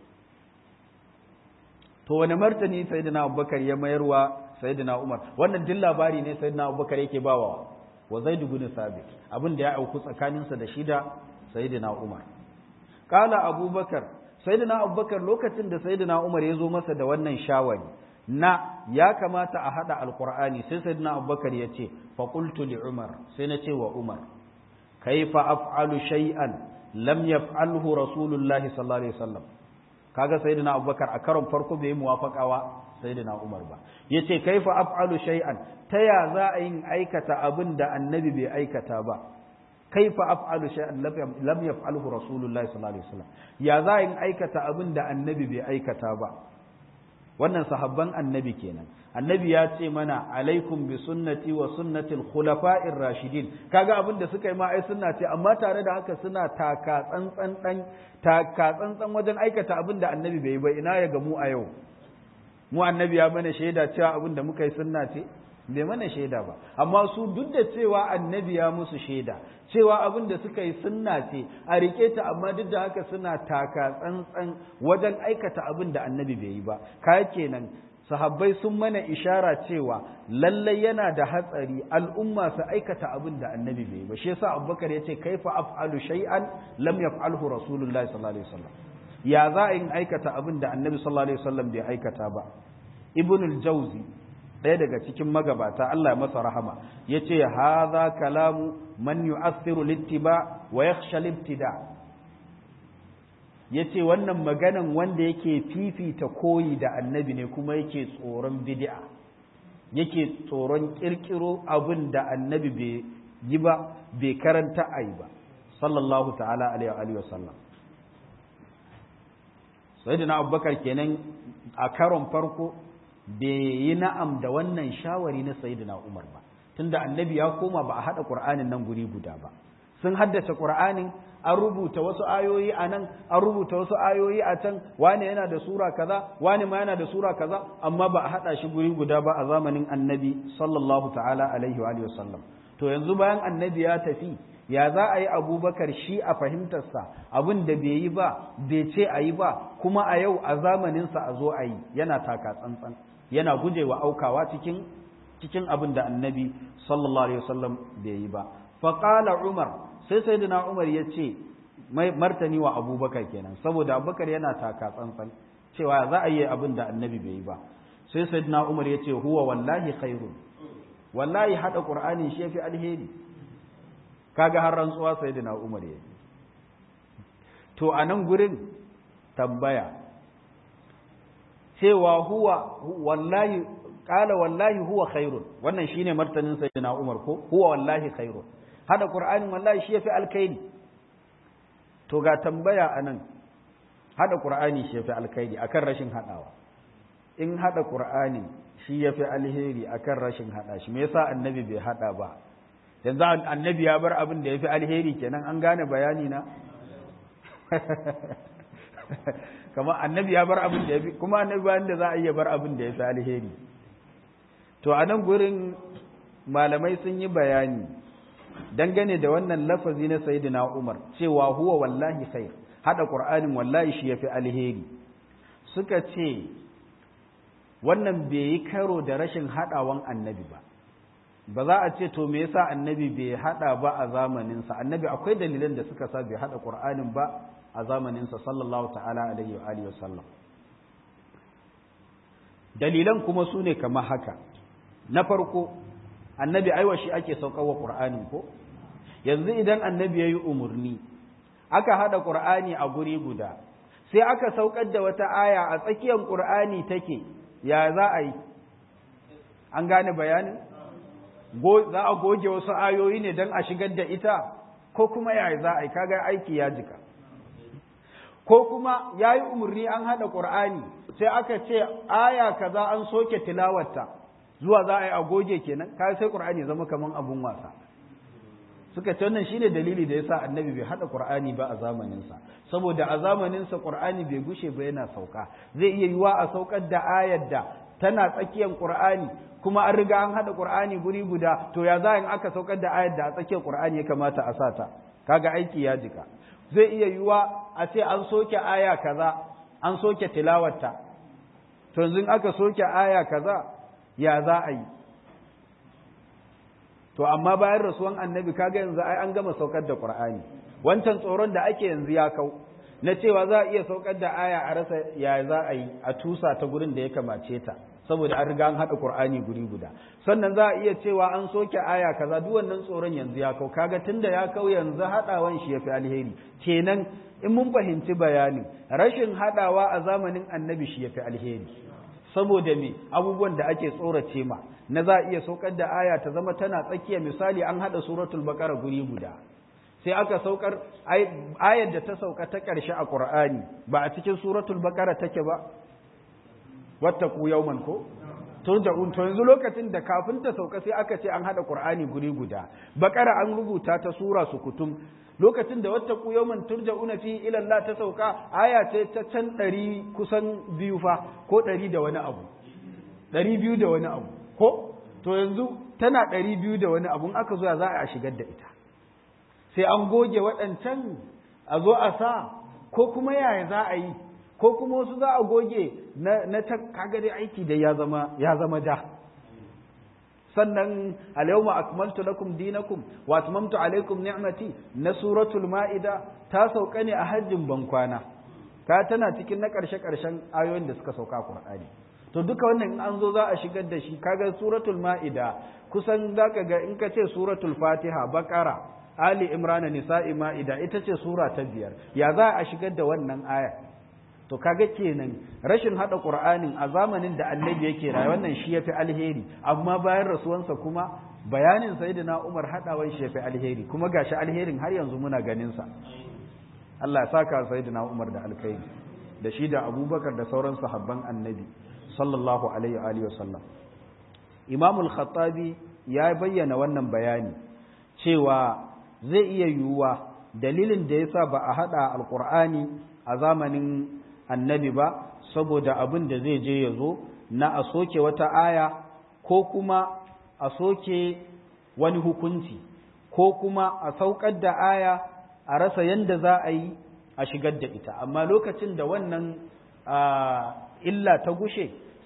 to wani martani sayyidina Abubakar ya mayarwa sayyidina Umar? wannan din labari ne sayyidina Abubakar yake bawa wa Zaid ibn Thabit, abin da ya auku tsakaninsa da shi da sayyidina Umar. Kala Abubakar, sayyidina Abubakar lokacin da sayyidina Umar ya zo masa da wannan shawari na ya kamata a hada alqur'ani, sai sayyidina Abubakar ya ce fa qultu li Umar, sai na ce wa Umar, kaifa af'alu shay'an lam yaf'alhu rasulullahi sallallahu alaihi wasallam. kaga sayyidina Abubakar a karon farko bai muwafaqawa sayyidina Umar ba, yace kaifa af'alu shay'an, taya za a yin aikata abin da annabi bai aikata ba, kaifa af'alu shay'an lam yaf'alhu rasulullahi sallallahu alaihi wasallam, ya za a yin aikata abin da annabi bai aikata ba. wannan sahabban annabi kenan. annabi ya ce mana alaikum bi sunnati wa sunnati al-khulafa'ir rashidin, kaga abin da suka yi ma ai sunna ce, amma tare da haka suna taka tsantsan wajen aikata abin da annabi bai yi ba. ina ya ga mu a yau? mu annabi ya mana shaida cewa abin da muka yi sunna ce? bai mana shaida ba. amma su duk da cewa annabi ya musu shaida cewa abin da suka yi sunna ce a rike ta, amma duk da haka suna taka tsantsan wajen aikata abin da annabi bai yi ba. kai kenan sahabbai sun mana ishara cewa lallai yana da hatsari al'umma su aikata abin da annabi bai yi ba. shi yasa Abubakar ya ce kaifa af'alu shay'an lam yaf'alhu rasulullahi sallallahu alaihi wasallam, ya za a yin aikata abin da annabi sallallahu alaihi wasallam bai aikata ba. Ibn al-Jawzi, ɗaya daga cikin magabata Allah ya masa rahama, yace hadha kalamu man yu'athiru littiba wa yakhsha al-ibtida. yace wannan maganan wanda yake fifita koyi da annabi ne kuma yake tsoron bid'a, yake tsoron kirkiro abin da annabi bai yi ba, bai karanta ayi ba sallallahu ta'ala alaihi wa sallam. sayyidina Abubakar kenan a karon farko bai yi na'am da wannan shawari na sayyidina Umar ba, tunda annabi ya koma ba a hada Qur'anin nan guri guda ba. sun haddace Qur'anin, an rubuta wasu ayoyi a nan, an rubuta wasu ayoyi a can, wani yana da sura kaza, wani ma yana da sura kaza, amma ba a hada shi guri guda ba a zamanin annabi sallallahu ta'ala alaihi wa sallam. to yanzu bayan annabi ya tafi, ya za a yi Abubakar shi a fahimtarsa abin da bai yi ba, bai ce a yi ba, kuma a yau a zamaninsa a zo a yi? yana taka tsantsan, yana gujewa aukawa cikin abin da annabi sallallahu alaihi wasallam bai yi ba. faqala Umar sai sayyidina Umar ya ce martani wa Abubakar kenan saboda Abubakar yana taka tsantsan cewa za a yi abin da annabi bai yi ba sai sayyidina Umar ya ce huwa wallahi khairun wallahi hada Qur'ani shi yafi alheri kaga har rantsuwa sayyidina Umar yayi to anan gurin tambaya cewa huwa wallahi qala wallahi huwa khairun wannan shine martanin sayyidina Umar ko huwa wallahi khairun hada Qur'ani wallahi shi yafi alkhairi to ga tambaya anan hada Qur'ani shi yafi alkhairi akan rashin hadawa in hada Qur'ani shi yafi alheri akan rashin hada shi me yasa annabi bai hada ba yanzu annabi ya bar abin da yafi alheri kenan an gane bayani na kamar annabi ya bar abin da yafi kuma annabi bayan da za a iya bar abin da yafi alheri to a nan gurin malamai sun yi bayani dangane da wannan lafazi na sayyidina Umar cewa huwa wallahi khair hada Qur'anin wallahi shi yafi alheri suka ce wannan bai yi karo da rashin hadawan annabi ba za a ce to me yasa annabi bai hada ba a zamanin sa annabi akwai dalilan da suka sa bai hada Qur'anin ba a zamanin sa sallallahu ta'ala alaihi wa alihi wasallam dalilan kuma sune kamar haka na farko annabi aiwa shi ake saukarwa Qur'anin ko yanzu idan annabi yayi umurni aka hada Qur'ani a guri guda sai aka saukar da wata aya a tsakiyar Qur'ani take ya za a yi an gane bayanin za a goge wasu ayoyi ne don a shigar da ita ko kuma ya za a yi kaga aiki ya jika ko kuma ya yi umarni an haɗa ƙur'ani sai aka ce aya kaza an soke tilawarta zuwa za a yi a goge kenan kaga sai ƙur'ani zama kaman abun wasa suka ce wannan shine dalili da yasa annabi bai haɗa ƙur'ani ba a zamaninsa saboda a zamaninsa ƙur'ani bai gushe ba yana sauka zai iya yiwa a saukar da ayar da tana tsakiyar ƙur'ani kuma an riga an haɗa ƙur'ani guri guda to ya za in aka saukar da ayar da a tsakiyar ƙur'ani ya kamata a sata kaga aiki ya jika zai iya yiwa a ce an soke aya kaza an soke tilawarta to yanzu aka soke aya kaza ya za a yi to amma bayan rasuwan annabi kaga yanzu ai an gama saukar da ƙur'ani wancan tsoron da ake yanzu ya kau na cewa za a iya saukar da aya a rasa ya za a yi a tusa ta gurin da ya kamace ta saboda an riga an haɗa Qur'ani guri guda sannan za a iya cewa an soke aya kaza duk wannan tsoron yanzu ya kau kaga tunda ya kau yanzu haɗawan shi yafi alheri kenan in mun fahimci bayanin rashin haɗawa a zamanin annabi shi yafi alheri saboda me abubuwan da ake tsorace ma na za a iya saukar da aya ta zama tana tsakiya misali an haɗa suratul baqara guri guda sai aka saukar ayar da ta sauka ta ƙarshe a Qur'ani ba a cikin suratul baqara take ba wattaqu yawman ko turja'un to yanzu lokacin da kafin ta sauka sai aka ce an hada Qur'ani guri guda baqara an rubuta ta sura su kutum lokacin da wattaqu yawman turja'una fi ila Allah ta sauka aya ce ta can 100 kusan biyu fa ko 100 da wani abu 200 da wani abu ko to yanzu tana 200 da wani abu aka zo za a shigar da ita sai an goge waɗancan a zo a sa ko kuma yaya za a yi ko kuma wasu za a goge na ta kaga dai aiki da ya zama da sannan al-yawma akmaltu lakum dinakum wa atmamtu alaykum ni'mati na suratul ma'ida ta sauka ne a hajjin bankwana ka tana cikin na karshen ayoyin da suka sauka Qur'ani to duka wannan in an zo za a shigar da shi kaga suratul ma'ida kusan zaka ga in ka ce suratul fatiha baqara Ali Imran Nisa'i Ma'ida ita ce sura ta 5 ya za a shigar da wannan aya to kaga kenan rashin hada Qur'anin a zamanin da Annabi yake raye wannan shi yafi alheri amma bayan rasuwansa kuma bayanin Sayyidina Umar hadawan shi yafi alheri kuma gashi alherin har yanzu muna ganin sa Allah ya saka Sayyidina Umar da alkhairi da shi da Abubakar da sauran sahabban Annabi sallallahu alaihi wa alihi wasallam Imam al-Khattabi ya bayyana wannan bayani cewa zai iya yiwuwa dalilin da yasa ba a hada alqur'ani a zamanin annabi ba saboda abin da zai je ya zo na a soke wata aya ko kuma a soke wani hukunci ko kuma a saukar da aya a rasa yanda za a yi a shigar da ita amma lokacin da wannan illa ta gushe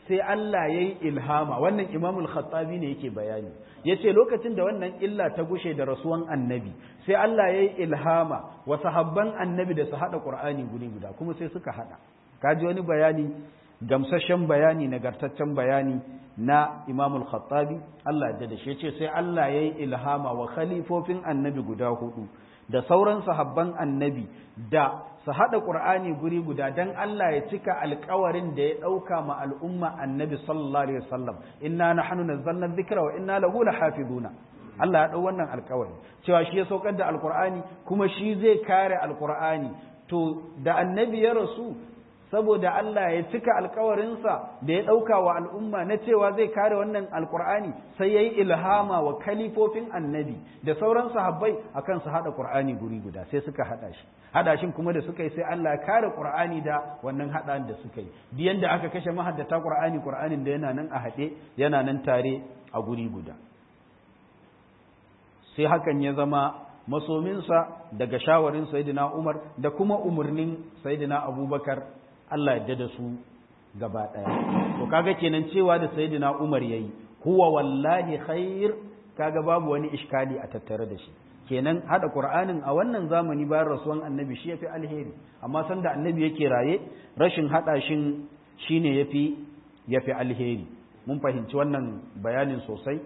sai Allah ya yi ilhama, wannan Imamul Khattabi ne yake bayani, ya ce lokacin da wannan illa ta gushe da rasuwan annabi, sai Allah ya yi ilhama wa sahabban annabi da su haɗa ƙur'ani guri guda, kuma sai suka haɗa. Kaji wani bayani, gamsashen bayani, nagartaccen bayani na Imamul Khattabi, Allah ya da shi, ya ce sai Allah ya yi ilhama wa khalifofin annabi guda hudu da sauran sahabban annabi da su haɗa ƙur'ani guri guda don Allah ya cika alƙawarin da ya ɗauka ma al'umma annabi sallallahu alaihi wasallam, inna nahnu nazzalna dhikra wa inna lahu lahafizuna. Allah ya ɗau wannan alƙawari cewa shi ya saukar da alƙur'ani kuma shi zai kare alƙur'ani. To da annabi ya rasu, saboda Allah ya cika alkawarinsa da ya ɗauka wa al'umma na cewa zai kare wannan alkur'ani, sai ya yi ilhama wa kalifofin annabi da sauran sahabbai akan su haɗa ƙur'ani guri guda, sai suka haɗa shi. Haɗa shi kuma da suka yi sai Allah ya kare ƙur'ani da wannan haɗan da suka yi. Biyan da aka kashe mahaddata ƙur'anin da yana nan a haɗe, yana nan tare a guri guda. Sai hakan ya zama masominsa daga shawarin Sayyidina Umar da kuma umarnin Sayyidina Abubakar, Allah yadda da su gaba ɗaya. To kaga kenan cewa da Sayyidina Umar yayi huwa wallahi khair, kaga babu wani iskali a tattare da shi. Kenan hada Qur'anin a wannan zamani bayan rasuwan annabi shi yafi alheri, amma sanda annabi yake raye rashin hada shin shine yafi alheri. Mun fahimci wannan bayanin sosai.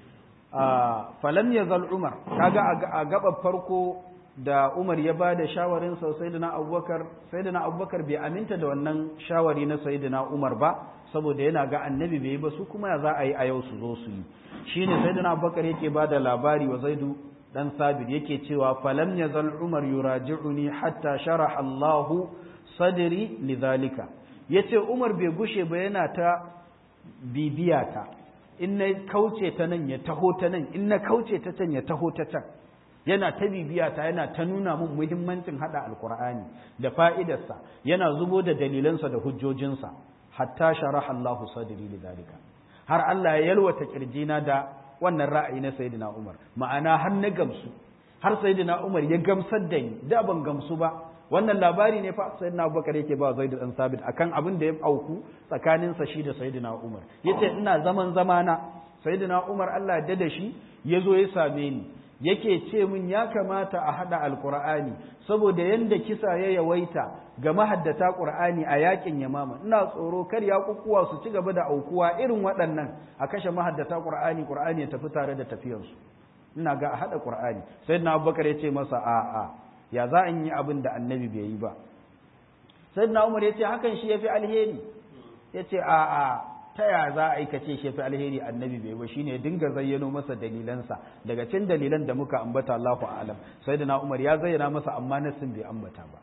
Falam yazal Umar, kaga a gaba farko da Umar ya ba da shawarin sa Sayyidina Abubakar bai aminta da wannan shawari na Sayyidina Umar ba, saboda yana ga annabi bai yi ba, su kuma ya za a yi a yau su zo su yi. Shine Sayyidina Abubakar yake ba da labari wa Zaidu dan Sabit, yake cewa falam yazal Umar yuraji'uni hatta sharaha Allahu sadri lidhalika. Yace Umar bai gushe ba yana ta bibiyata, in na kauce ta nan ya taho ta nan, in na kauce ta can ya taho ta can. Yana ta bibiyata, yana ta nuna mun muhimmancin hada alkur'ani da fa'idarsa, yana zubo da dalilansa da hujjojinsa, hatta sharaha Allahu sadri lidhalika, har Allah ya yalwata kirjina da wannan ra'ayi na Sayyidina Umar, ma'ana har na gamsu, har Sayyidina Umar ya gamsar da ni, da ban gamsu ba. Wannan labari ne fa Sayyidina Abubakar yake ba Zaid dan Sabit akan abin da ya auku tsakaninsa shi da Sayyidina Umar. Yace ina zamana, Sayyidina Umar Allah ya da shi yazo ya same ni, yake ce min ya kamata a hada alqur'ani saboda yanda kisa ya yawaita ga mahaddata qur'ani a yakin Yamama, ina tsoro kar ya kukuwa su ci gaba da aukuwa irin waɗannan, a kashe mahaddata qur'ani ya tafi tare da tafiyarsu. Ina ga a hada qur'ani. Sayyidina Abubakar ya ce masa a'a, ya za in yi abin da annabi bai yi ba. Sayyidina Umar ya ce hakan shi yafi alheri. Ya ce a'a, ta ya za a aikace shi fi alheri annabi bai ba, shine dinga zayyano masa dalilansa daga cikin dalilan da muka ambata, Allahu a'lam. Sayyidina Umar ya zayyana masa amma nasin bai ambata ba.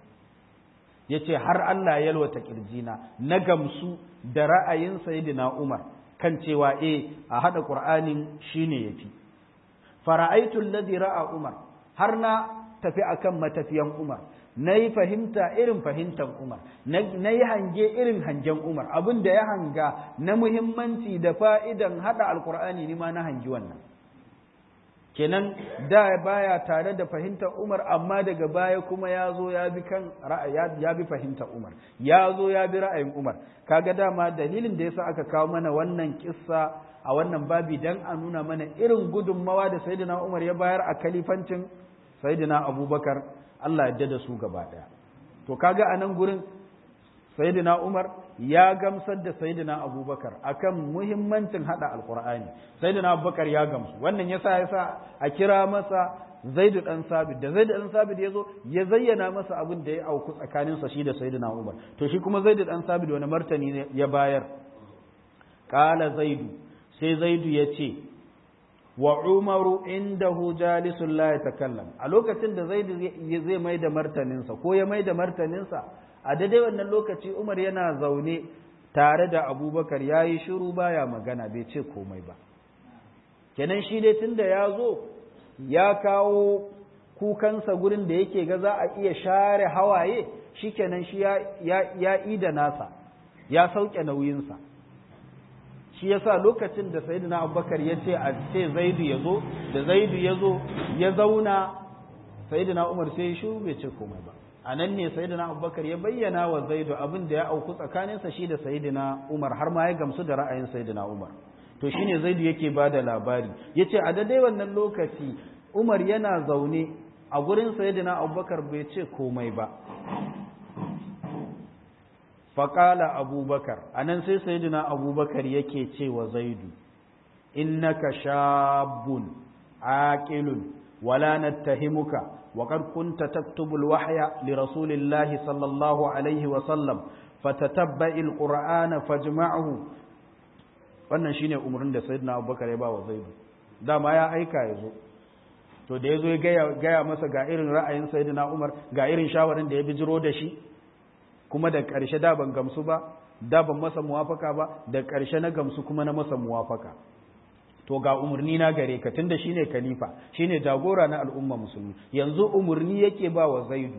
Yace har Allah ya yalwata kirjina na gamsu da ra'ayin Sayyidina Umar kan cewa a hada Qur'anin shine yafi. Fara'aitu alladhi ra'a Umar, har na tafi akan matafiyan Umar, na yi fahimta irin fahimtar Umar, na yi hange irin hangen Umar, abin da ya hanga na muhimmanci da fa'idan haɗa alkur'ani ni ma na hangi wannan. Kenan da baya tare da fahimtar Umar, amma daga baya kuma ya zo ya bi fahimtar Umar, ya zo ya bi ra'ayin Umar. Kaga dama dalilin da yasa aka kawo mana wannan kissa a wannan babi dan a nuna mana irin gudunmawa da Sayyidina Umar ya bayar a kalifancin Sayyidina Abubakar, Allah ya da su gaba ɗaya. To kaga a nan gurin Sayyidina Umar ya gamsar da Sayyidina Abubakar akan muhimmancin hada alqur'ani. Sayyidina Abubakar ya gamsu. Wannan yasa a kira masa Zaid dan Sabit. Da Zaid dan Sabit yazo ya zayyana masa abin da ya auku tsakanin sa shi da Sayyidina Umar. To shi kuma Zaid dan Sabit wani martani ne ya bayar? Qala Zaid, sai Zaid ya ce wa Umaru indahu jalisun la yatakallam. A lokacin da Zaid zai mai da martaninsa ko ya mai da martaninsa, a daidai wannan lokaci Umar yana zaune tare da Abubakar, yayi shiru baya magana, bai ce komai ba. Kenan shi dai tunda ya zo ya kawo kukansa gurin da yake ga za a iya share hawaye, shikenan shi ya ida nasa, ya sauke nauyinsa. Shi yasa lokacin da Sayyidina Abubakar ya ce a ce Zaidu ya zo, da Zaidu ya zo ya zauna, Sayyidina Umar sai shi bai ce komai ba. a nan ne sayyidina abubakar ya bayyana wa zaidu abin da ya auku tsakaninsa shi da sayyidina umar har ma ya gamsu da ra'ayin sayyidina umar. To shine zaidu yake ba da labari yace a daidai wannan lokaci umar yana zaune a gurin sayyidina abubakar bai ce komai ba. faƙala abubakar a nan sai sayyidina abubakar yake ce wa zaidu innaka shabun aqilun wala nattahimuka وقد كنت تكتب الوحي لرسول الله صلى الله عليه وسلم فتتبع القرآن فاجمعه. wannan shine umarnin da sayyidina abubakar ya ba wa zaidu, dama ya aika ya zo, to da ya zo ya gaya masa ga irin ra'ayin sayyidina umar, ga irin shawarin da ya bijiro da shi, kuma da ƙarshe da ban gamsu ba, da ban masa muwafaka ba, da ƙarshe na gamsu kuma na masa muwafaka. To ga umarni na gare ka, tunda shine khalifa, shine jagora na al'umma musulmi, yanzu umarni yake ba wa zaidu.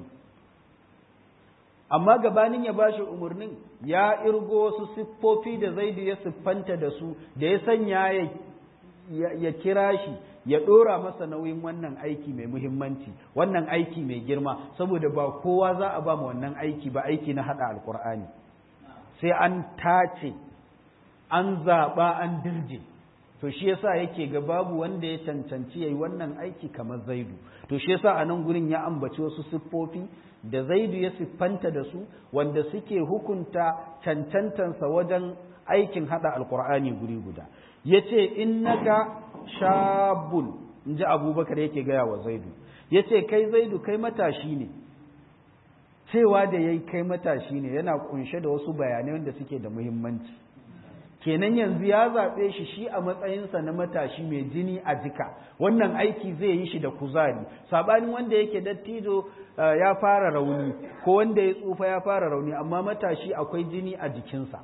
Amma gabanin ya bashi umarnin ya irgo wasu siffofi da zaidu ya siffanta da su, da ya sanya ya kira shi ya ɗora masa nauyin wannan aiki mai muhimmanci, wannan aiki mai girma, saboda ba kowa za a ba mu wannan aiki ba, aiki na haɗa alƙur'ani sai an tace, an zaɓa, an dirje. To shi yasa yake ga babu wanda ya cancanci yayi wannan aiki kamar zaidu. To shi yasa a nan gurin ya ambaci wasu siffofi da zaidu ya siffanta da su, wanda suke hukunta cancantansa wajen aikin haɗa alƙur'ani guri guda. Yace innaka shabun, in ji abubakar yake gaya wa zaidu, ya ce kai zaidu kai matashi ne. Cewa da ya yi kai matashi ne yana kunshe da wasu bayanai wanda suke da muhimmanci. Kenan yanzu ya zaɓe shi a matsayinsa na matashi mai jini a jika, wannan aiki zai yi shi da kuzari, saɓanin wanda yake dattijo ya fara rauni, ko wanda ya tsufa ya fara rauni, amma matashi akwai jini a jikinsa,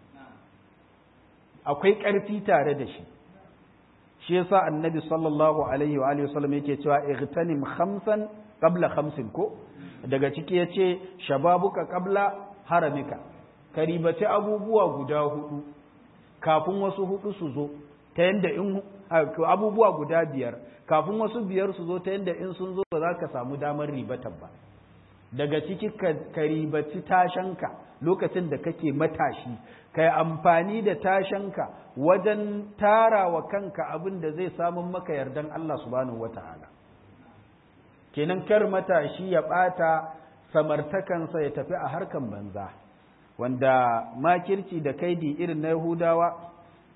akwai ƙarfi tare da shi. Shi yasa annabi sallallahu alaihi wa sallam yake cewa igtanim khamsan qabla khamsin, ko daga ciki yace shababuka qabla haramika, ka ribaci abubuwa guda hudu kafin wasu hudu su zo, ta yanda in abubuwa guda biyar kafin wasu biyar su zo, ta yanda in sun zo ba za ka samu damar ribatar ba. Daga ciki ka ribaci tashanka lokacin da kake matashi, ka yi amfani da tashanka wajen tara wa kanka abin da zai samun maka yardan Allah subhanahu wata'ala. Kenan kar matashi ya ɓata samartakansa ya tafi a harkan banza, wanda makirci da kaidi irin na Yahudawa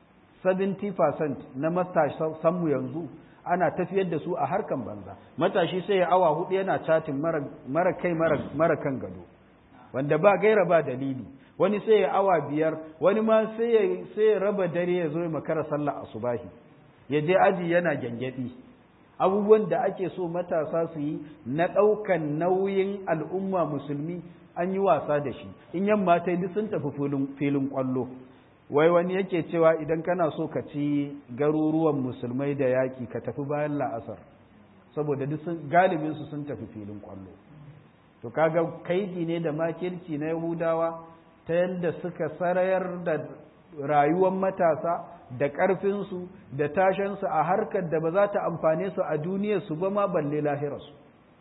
70% na matasanmu yanzu ana tafiyar da su a harkan banza. Matashi sai ya awa hudu yana chatin mara kai mara kan gado, wanda ba gaira ba dalili. Wani sai ya awa 5, wani ma sai ya raba dare ya zo ya makara sallah asubahi, ya je aji yana gyangyaɗi. Abubuwan da ake so matasa su yi na ɗaukan nauyin al'umma musulmi an yi wasa da shi. In yamma ta yi sun tafi filin ƙwallo. Wai wani yake cewa idan kana so ka ci garuruwan musulmai da yaƙi ka tafi bayan la'asar, saboda galibinsu sun tafi filin ƙwallo. To kaga kaidi ne da makirci na Yahudawa ta yadda suka sarayar da rayuwar matasa da ƙarfinsu da tashansu a harkar da ba za ta amfane su a duniyarsu ba ma balle lahirarsu.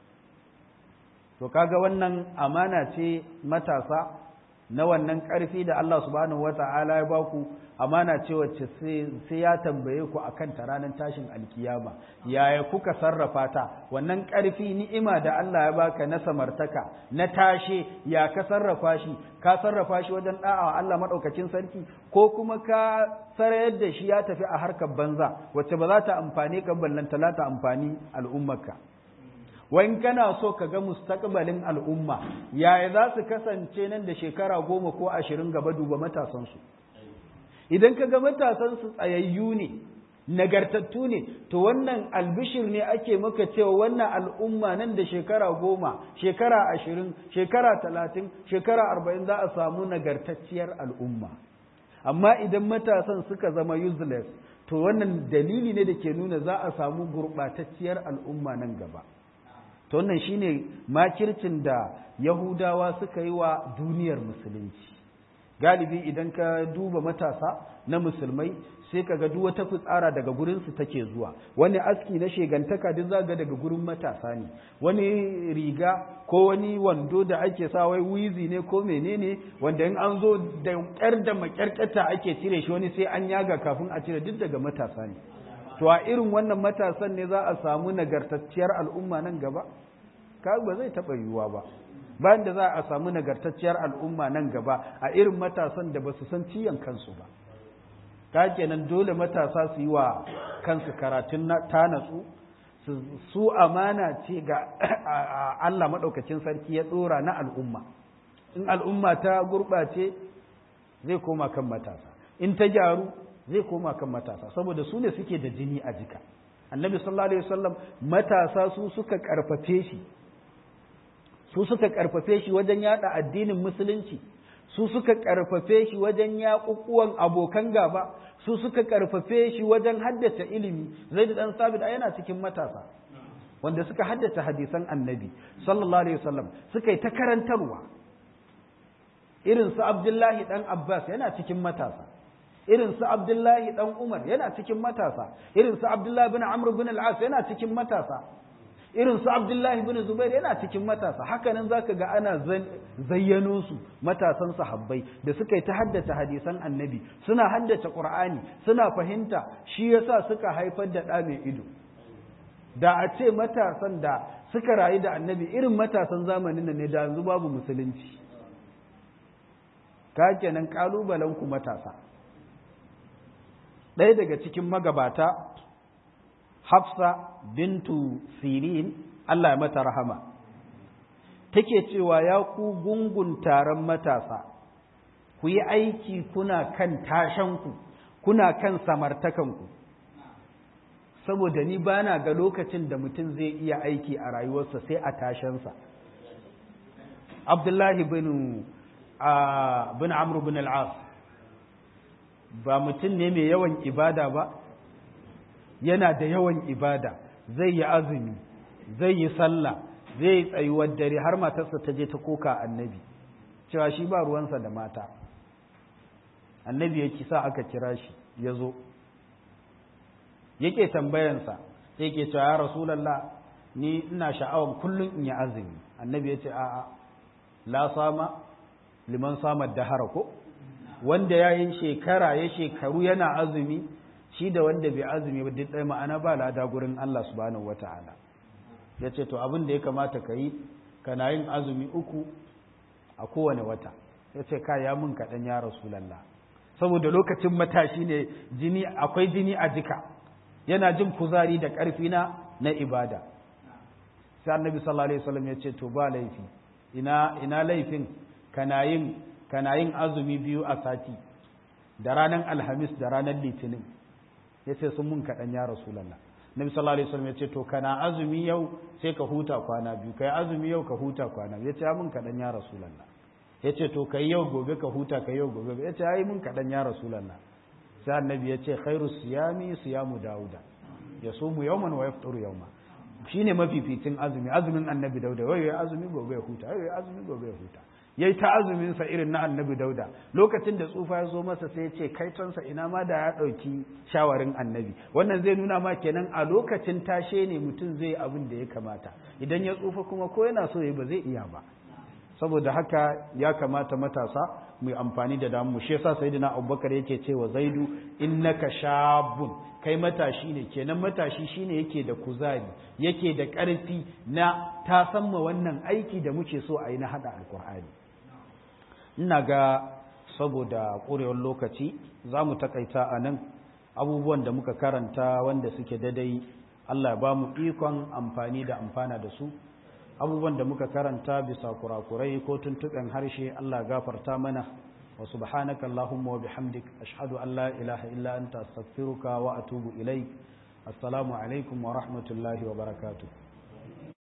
To kaga wannan amana ce matasa na wannan ƙarfi da Allah subhanahu wata'ala ya baku, amana ce wacce sai ya tambaye ku akan ta ranar tashin alkiyama. Yaya kuka sarrafa ta? Wannan ƙarfi ni'ima da Allah ya baka na samartaka, na tashe, ya ka sarrafa shi? Ka sarrafa shi wajen da'a Allah madaukakin sarki, ko kuma ka sarayar da shi ya tafi a harkar banza wacce ba za ta amfane ka ballanta la ta amfani al'ummarka? Wani kana so ka ga mustaqbalin al'umma yaya za su kasance nan da shekara 10 ko 20 gaba, duba matasansu. Idan ka ga matasansu tsayayyu ne, nagartattu ne, to wannan albishir ne ake maka cewa wannan al'umma nan da shekara 10, shekara 20, shekara 30, shekara 40 za a samu nagartacciyar al'umma. Amma idan matasan suka zama useless, to wannan dalili ne da ke nuna za a samu gurɓatacciyar al'umma nan gaba. To wannan shine makircin da Yahudawa suka yi wa duniyar musulunci. galibi idan ka duba matasa na musulmai sai ka ga duk wata fitsara daga gurinsu take zuwa, wani aski na shegantaka duk za ga daga gurin matasa ne, wani riga ko wani wando da ake sa wai wizi ne ko menene wanda in an zo da ƙyar da makyarkyata ake cire shi, wani sai an yaga kafin a cire, duk daga matasa ne. To a irin wannan matasan ne za a samu nagartacciyar al'umma nan gaba? Ka ba zai taɓa yiwuwa ba. Bayan da za a samu nagartacciyar al'umma nan gaba a irin matasan da ba su san ciyan kansu ba. Ka kenan dole matasa su yi wa kansu karatun ta natsu, su amana ce ga Allah maɗaukacin sarki ya ɗora na al'umma. In al'umma ta gurɓace zai koma kan matasa, in ta gyaru zai koma kan matasa, saboda su ne suke da jini a jika. Annabi sallallahu alaihi wasallam matasa su suka karfafe shi wajen yada addinin musulunci, su suka karfafe shi wajen yaƙuƙuwan abokan gaba, su suka karfafe shi wajen haddace ilimi. Zaid dan Sabit yana cikin matasa wanda suka haddace hadisan Annabi sallallahu alaihi wasallam, suka yi ta karantarwa. Irin su Abdullahi dan Abbas yana cikin matasa, irin su Abdullahi dan Umar yana cikin matasa, irin su Abdullahi bin Amr bin al-As yana cikin matasa, irin su Abdullahi bin Zubair yana cikin matasa. Hakanan zaka ga ana zayyano su matasan sahabbai da suka yi ta haddace hadisan Annabi, suna haddace Qur'ani, suna fahimta, shi yasa suka haifar da ɗa mai ido. Da a ce matasan da suka rayu da Annabi irin matasan zamanin nan ne, da yanzu babu musulunci. Ka kenan kalubalen ku matasa. Ɗaya daga cikin magabata, Hafsa bintu Sirin, Allah ya mata rahama, take cewa ya ku gungun taron matasa, ku yi aiki kuna kan tashanku, kuna kan samartakanku, saboda ni ba na ga lokacin da mutum zai iya aiki a rayuwarsa sai a tashansa. Abdullahi bin Amr bin al-As ba mutum ne mai yawan ibada ba, yana da yawan ibada, zai yi azumi, zai yi sallah, zai yi tsayuwar dare, har matarsa ta je ta koka Annabi cewa shi ba ruwansa da mata. Annabi ya kisa aka kira shi ya zo, yake tambayansa, sai yake cewa ya Rasulallah, ni ina sha'awan kullum in yi azumi. Annabi ya ce a'a, la sama liman sama dahara ko, wanda ya yi shekara ya shekaru yana azumi, shi da wanda bai azumi ba duk ɗaya ma'ana ba lada gurin Allah subhanahu wata'ala. Ya ce to abin da ya kamata ka yi, kana yin azumi 3 a kowane wata. Ya ce ka ya mun kaɗan ya Rasulallah, saboda lokacin matashi ne, jini akwai jini a jika, yana jin kuzari da ƙarfi na ibada. Sai Annabi sallallahu alaihi wasallam ya ce to ba laifi, ina laifin kana yin azumi 2 a sati, da ranar Alhamis da ranar Litinin. Ya ce sun mun kaɗan ya Rasulallah. Nabi sallallahu alaihi wasallam ya ce to kana azumi yau sai ka huta kwana 2, kai azumi yau ka huta kwana 2. Ya ce mun kaɗan ya Rasulallah. Ya ce to kai yau gobe ka huta, kai yau gobe. Ya ce ai mun kaɗan ya Rasulallah. Sai Annabi ya ce khairu siyami siyamu Dawuda, yasumu yawman wa yafturu yawma. Shine mafificin azumi, azumin Annabi Dauda. Wai ya azumi gobe ya huta, wai ya azumi gobe ya huta. Yayi ta azumin sa irin na Annabi Dauda. Lokacin da tsufa ya zo masa sai ya ce kai tonsa ina ma da ya dauki shawarin Annabi. Wannan zai nuna ma kenan a lokacin tashe ne mutum zai abin da ya kamata. Idan ya tsufa kuma ko yana so ya ba zai iya ba. Saboda haka ya kamata matasa mu amfani da damu. Shi yasa Sayyidina Abubakar yake cewa Zaidu innaka shabun, kai matashi ne. Kenan matashi shine yake da kuzari, yake da ƙarfi na tasamma wannan aiki da muke so a yi na hada alkur'ani. Ina ga saboda ƙurewar lokaci za mu takaita a nan. Abubuwan da muka karanta wanda suke dadai Allah ya ba mu ikon amfani da amfana da su. Abubuwan da muka karanta bisa kurakurai ko tuntuɓen harshe Allah gafarta mana. Wa subhanaka Allahumma wa bihamdik ashhadu an la ilaha illa anta astaghfiruka wa atubu ilaik. Assalamu alaikum wa rahmatullahi wa barakatuh.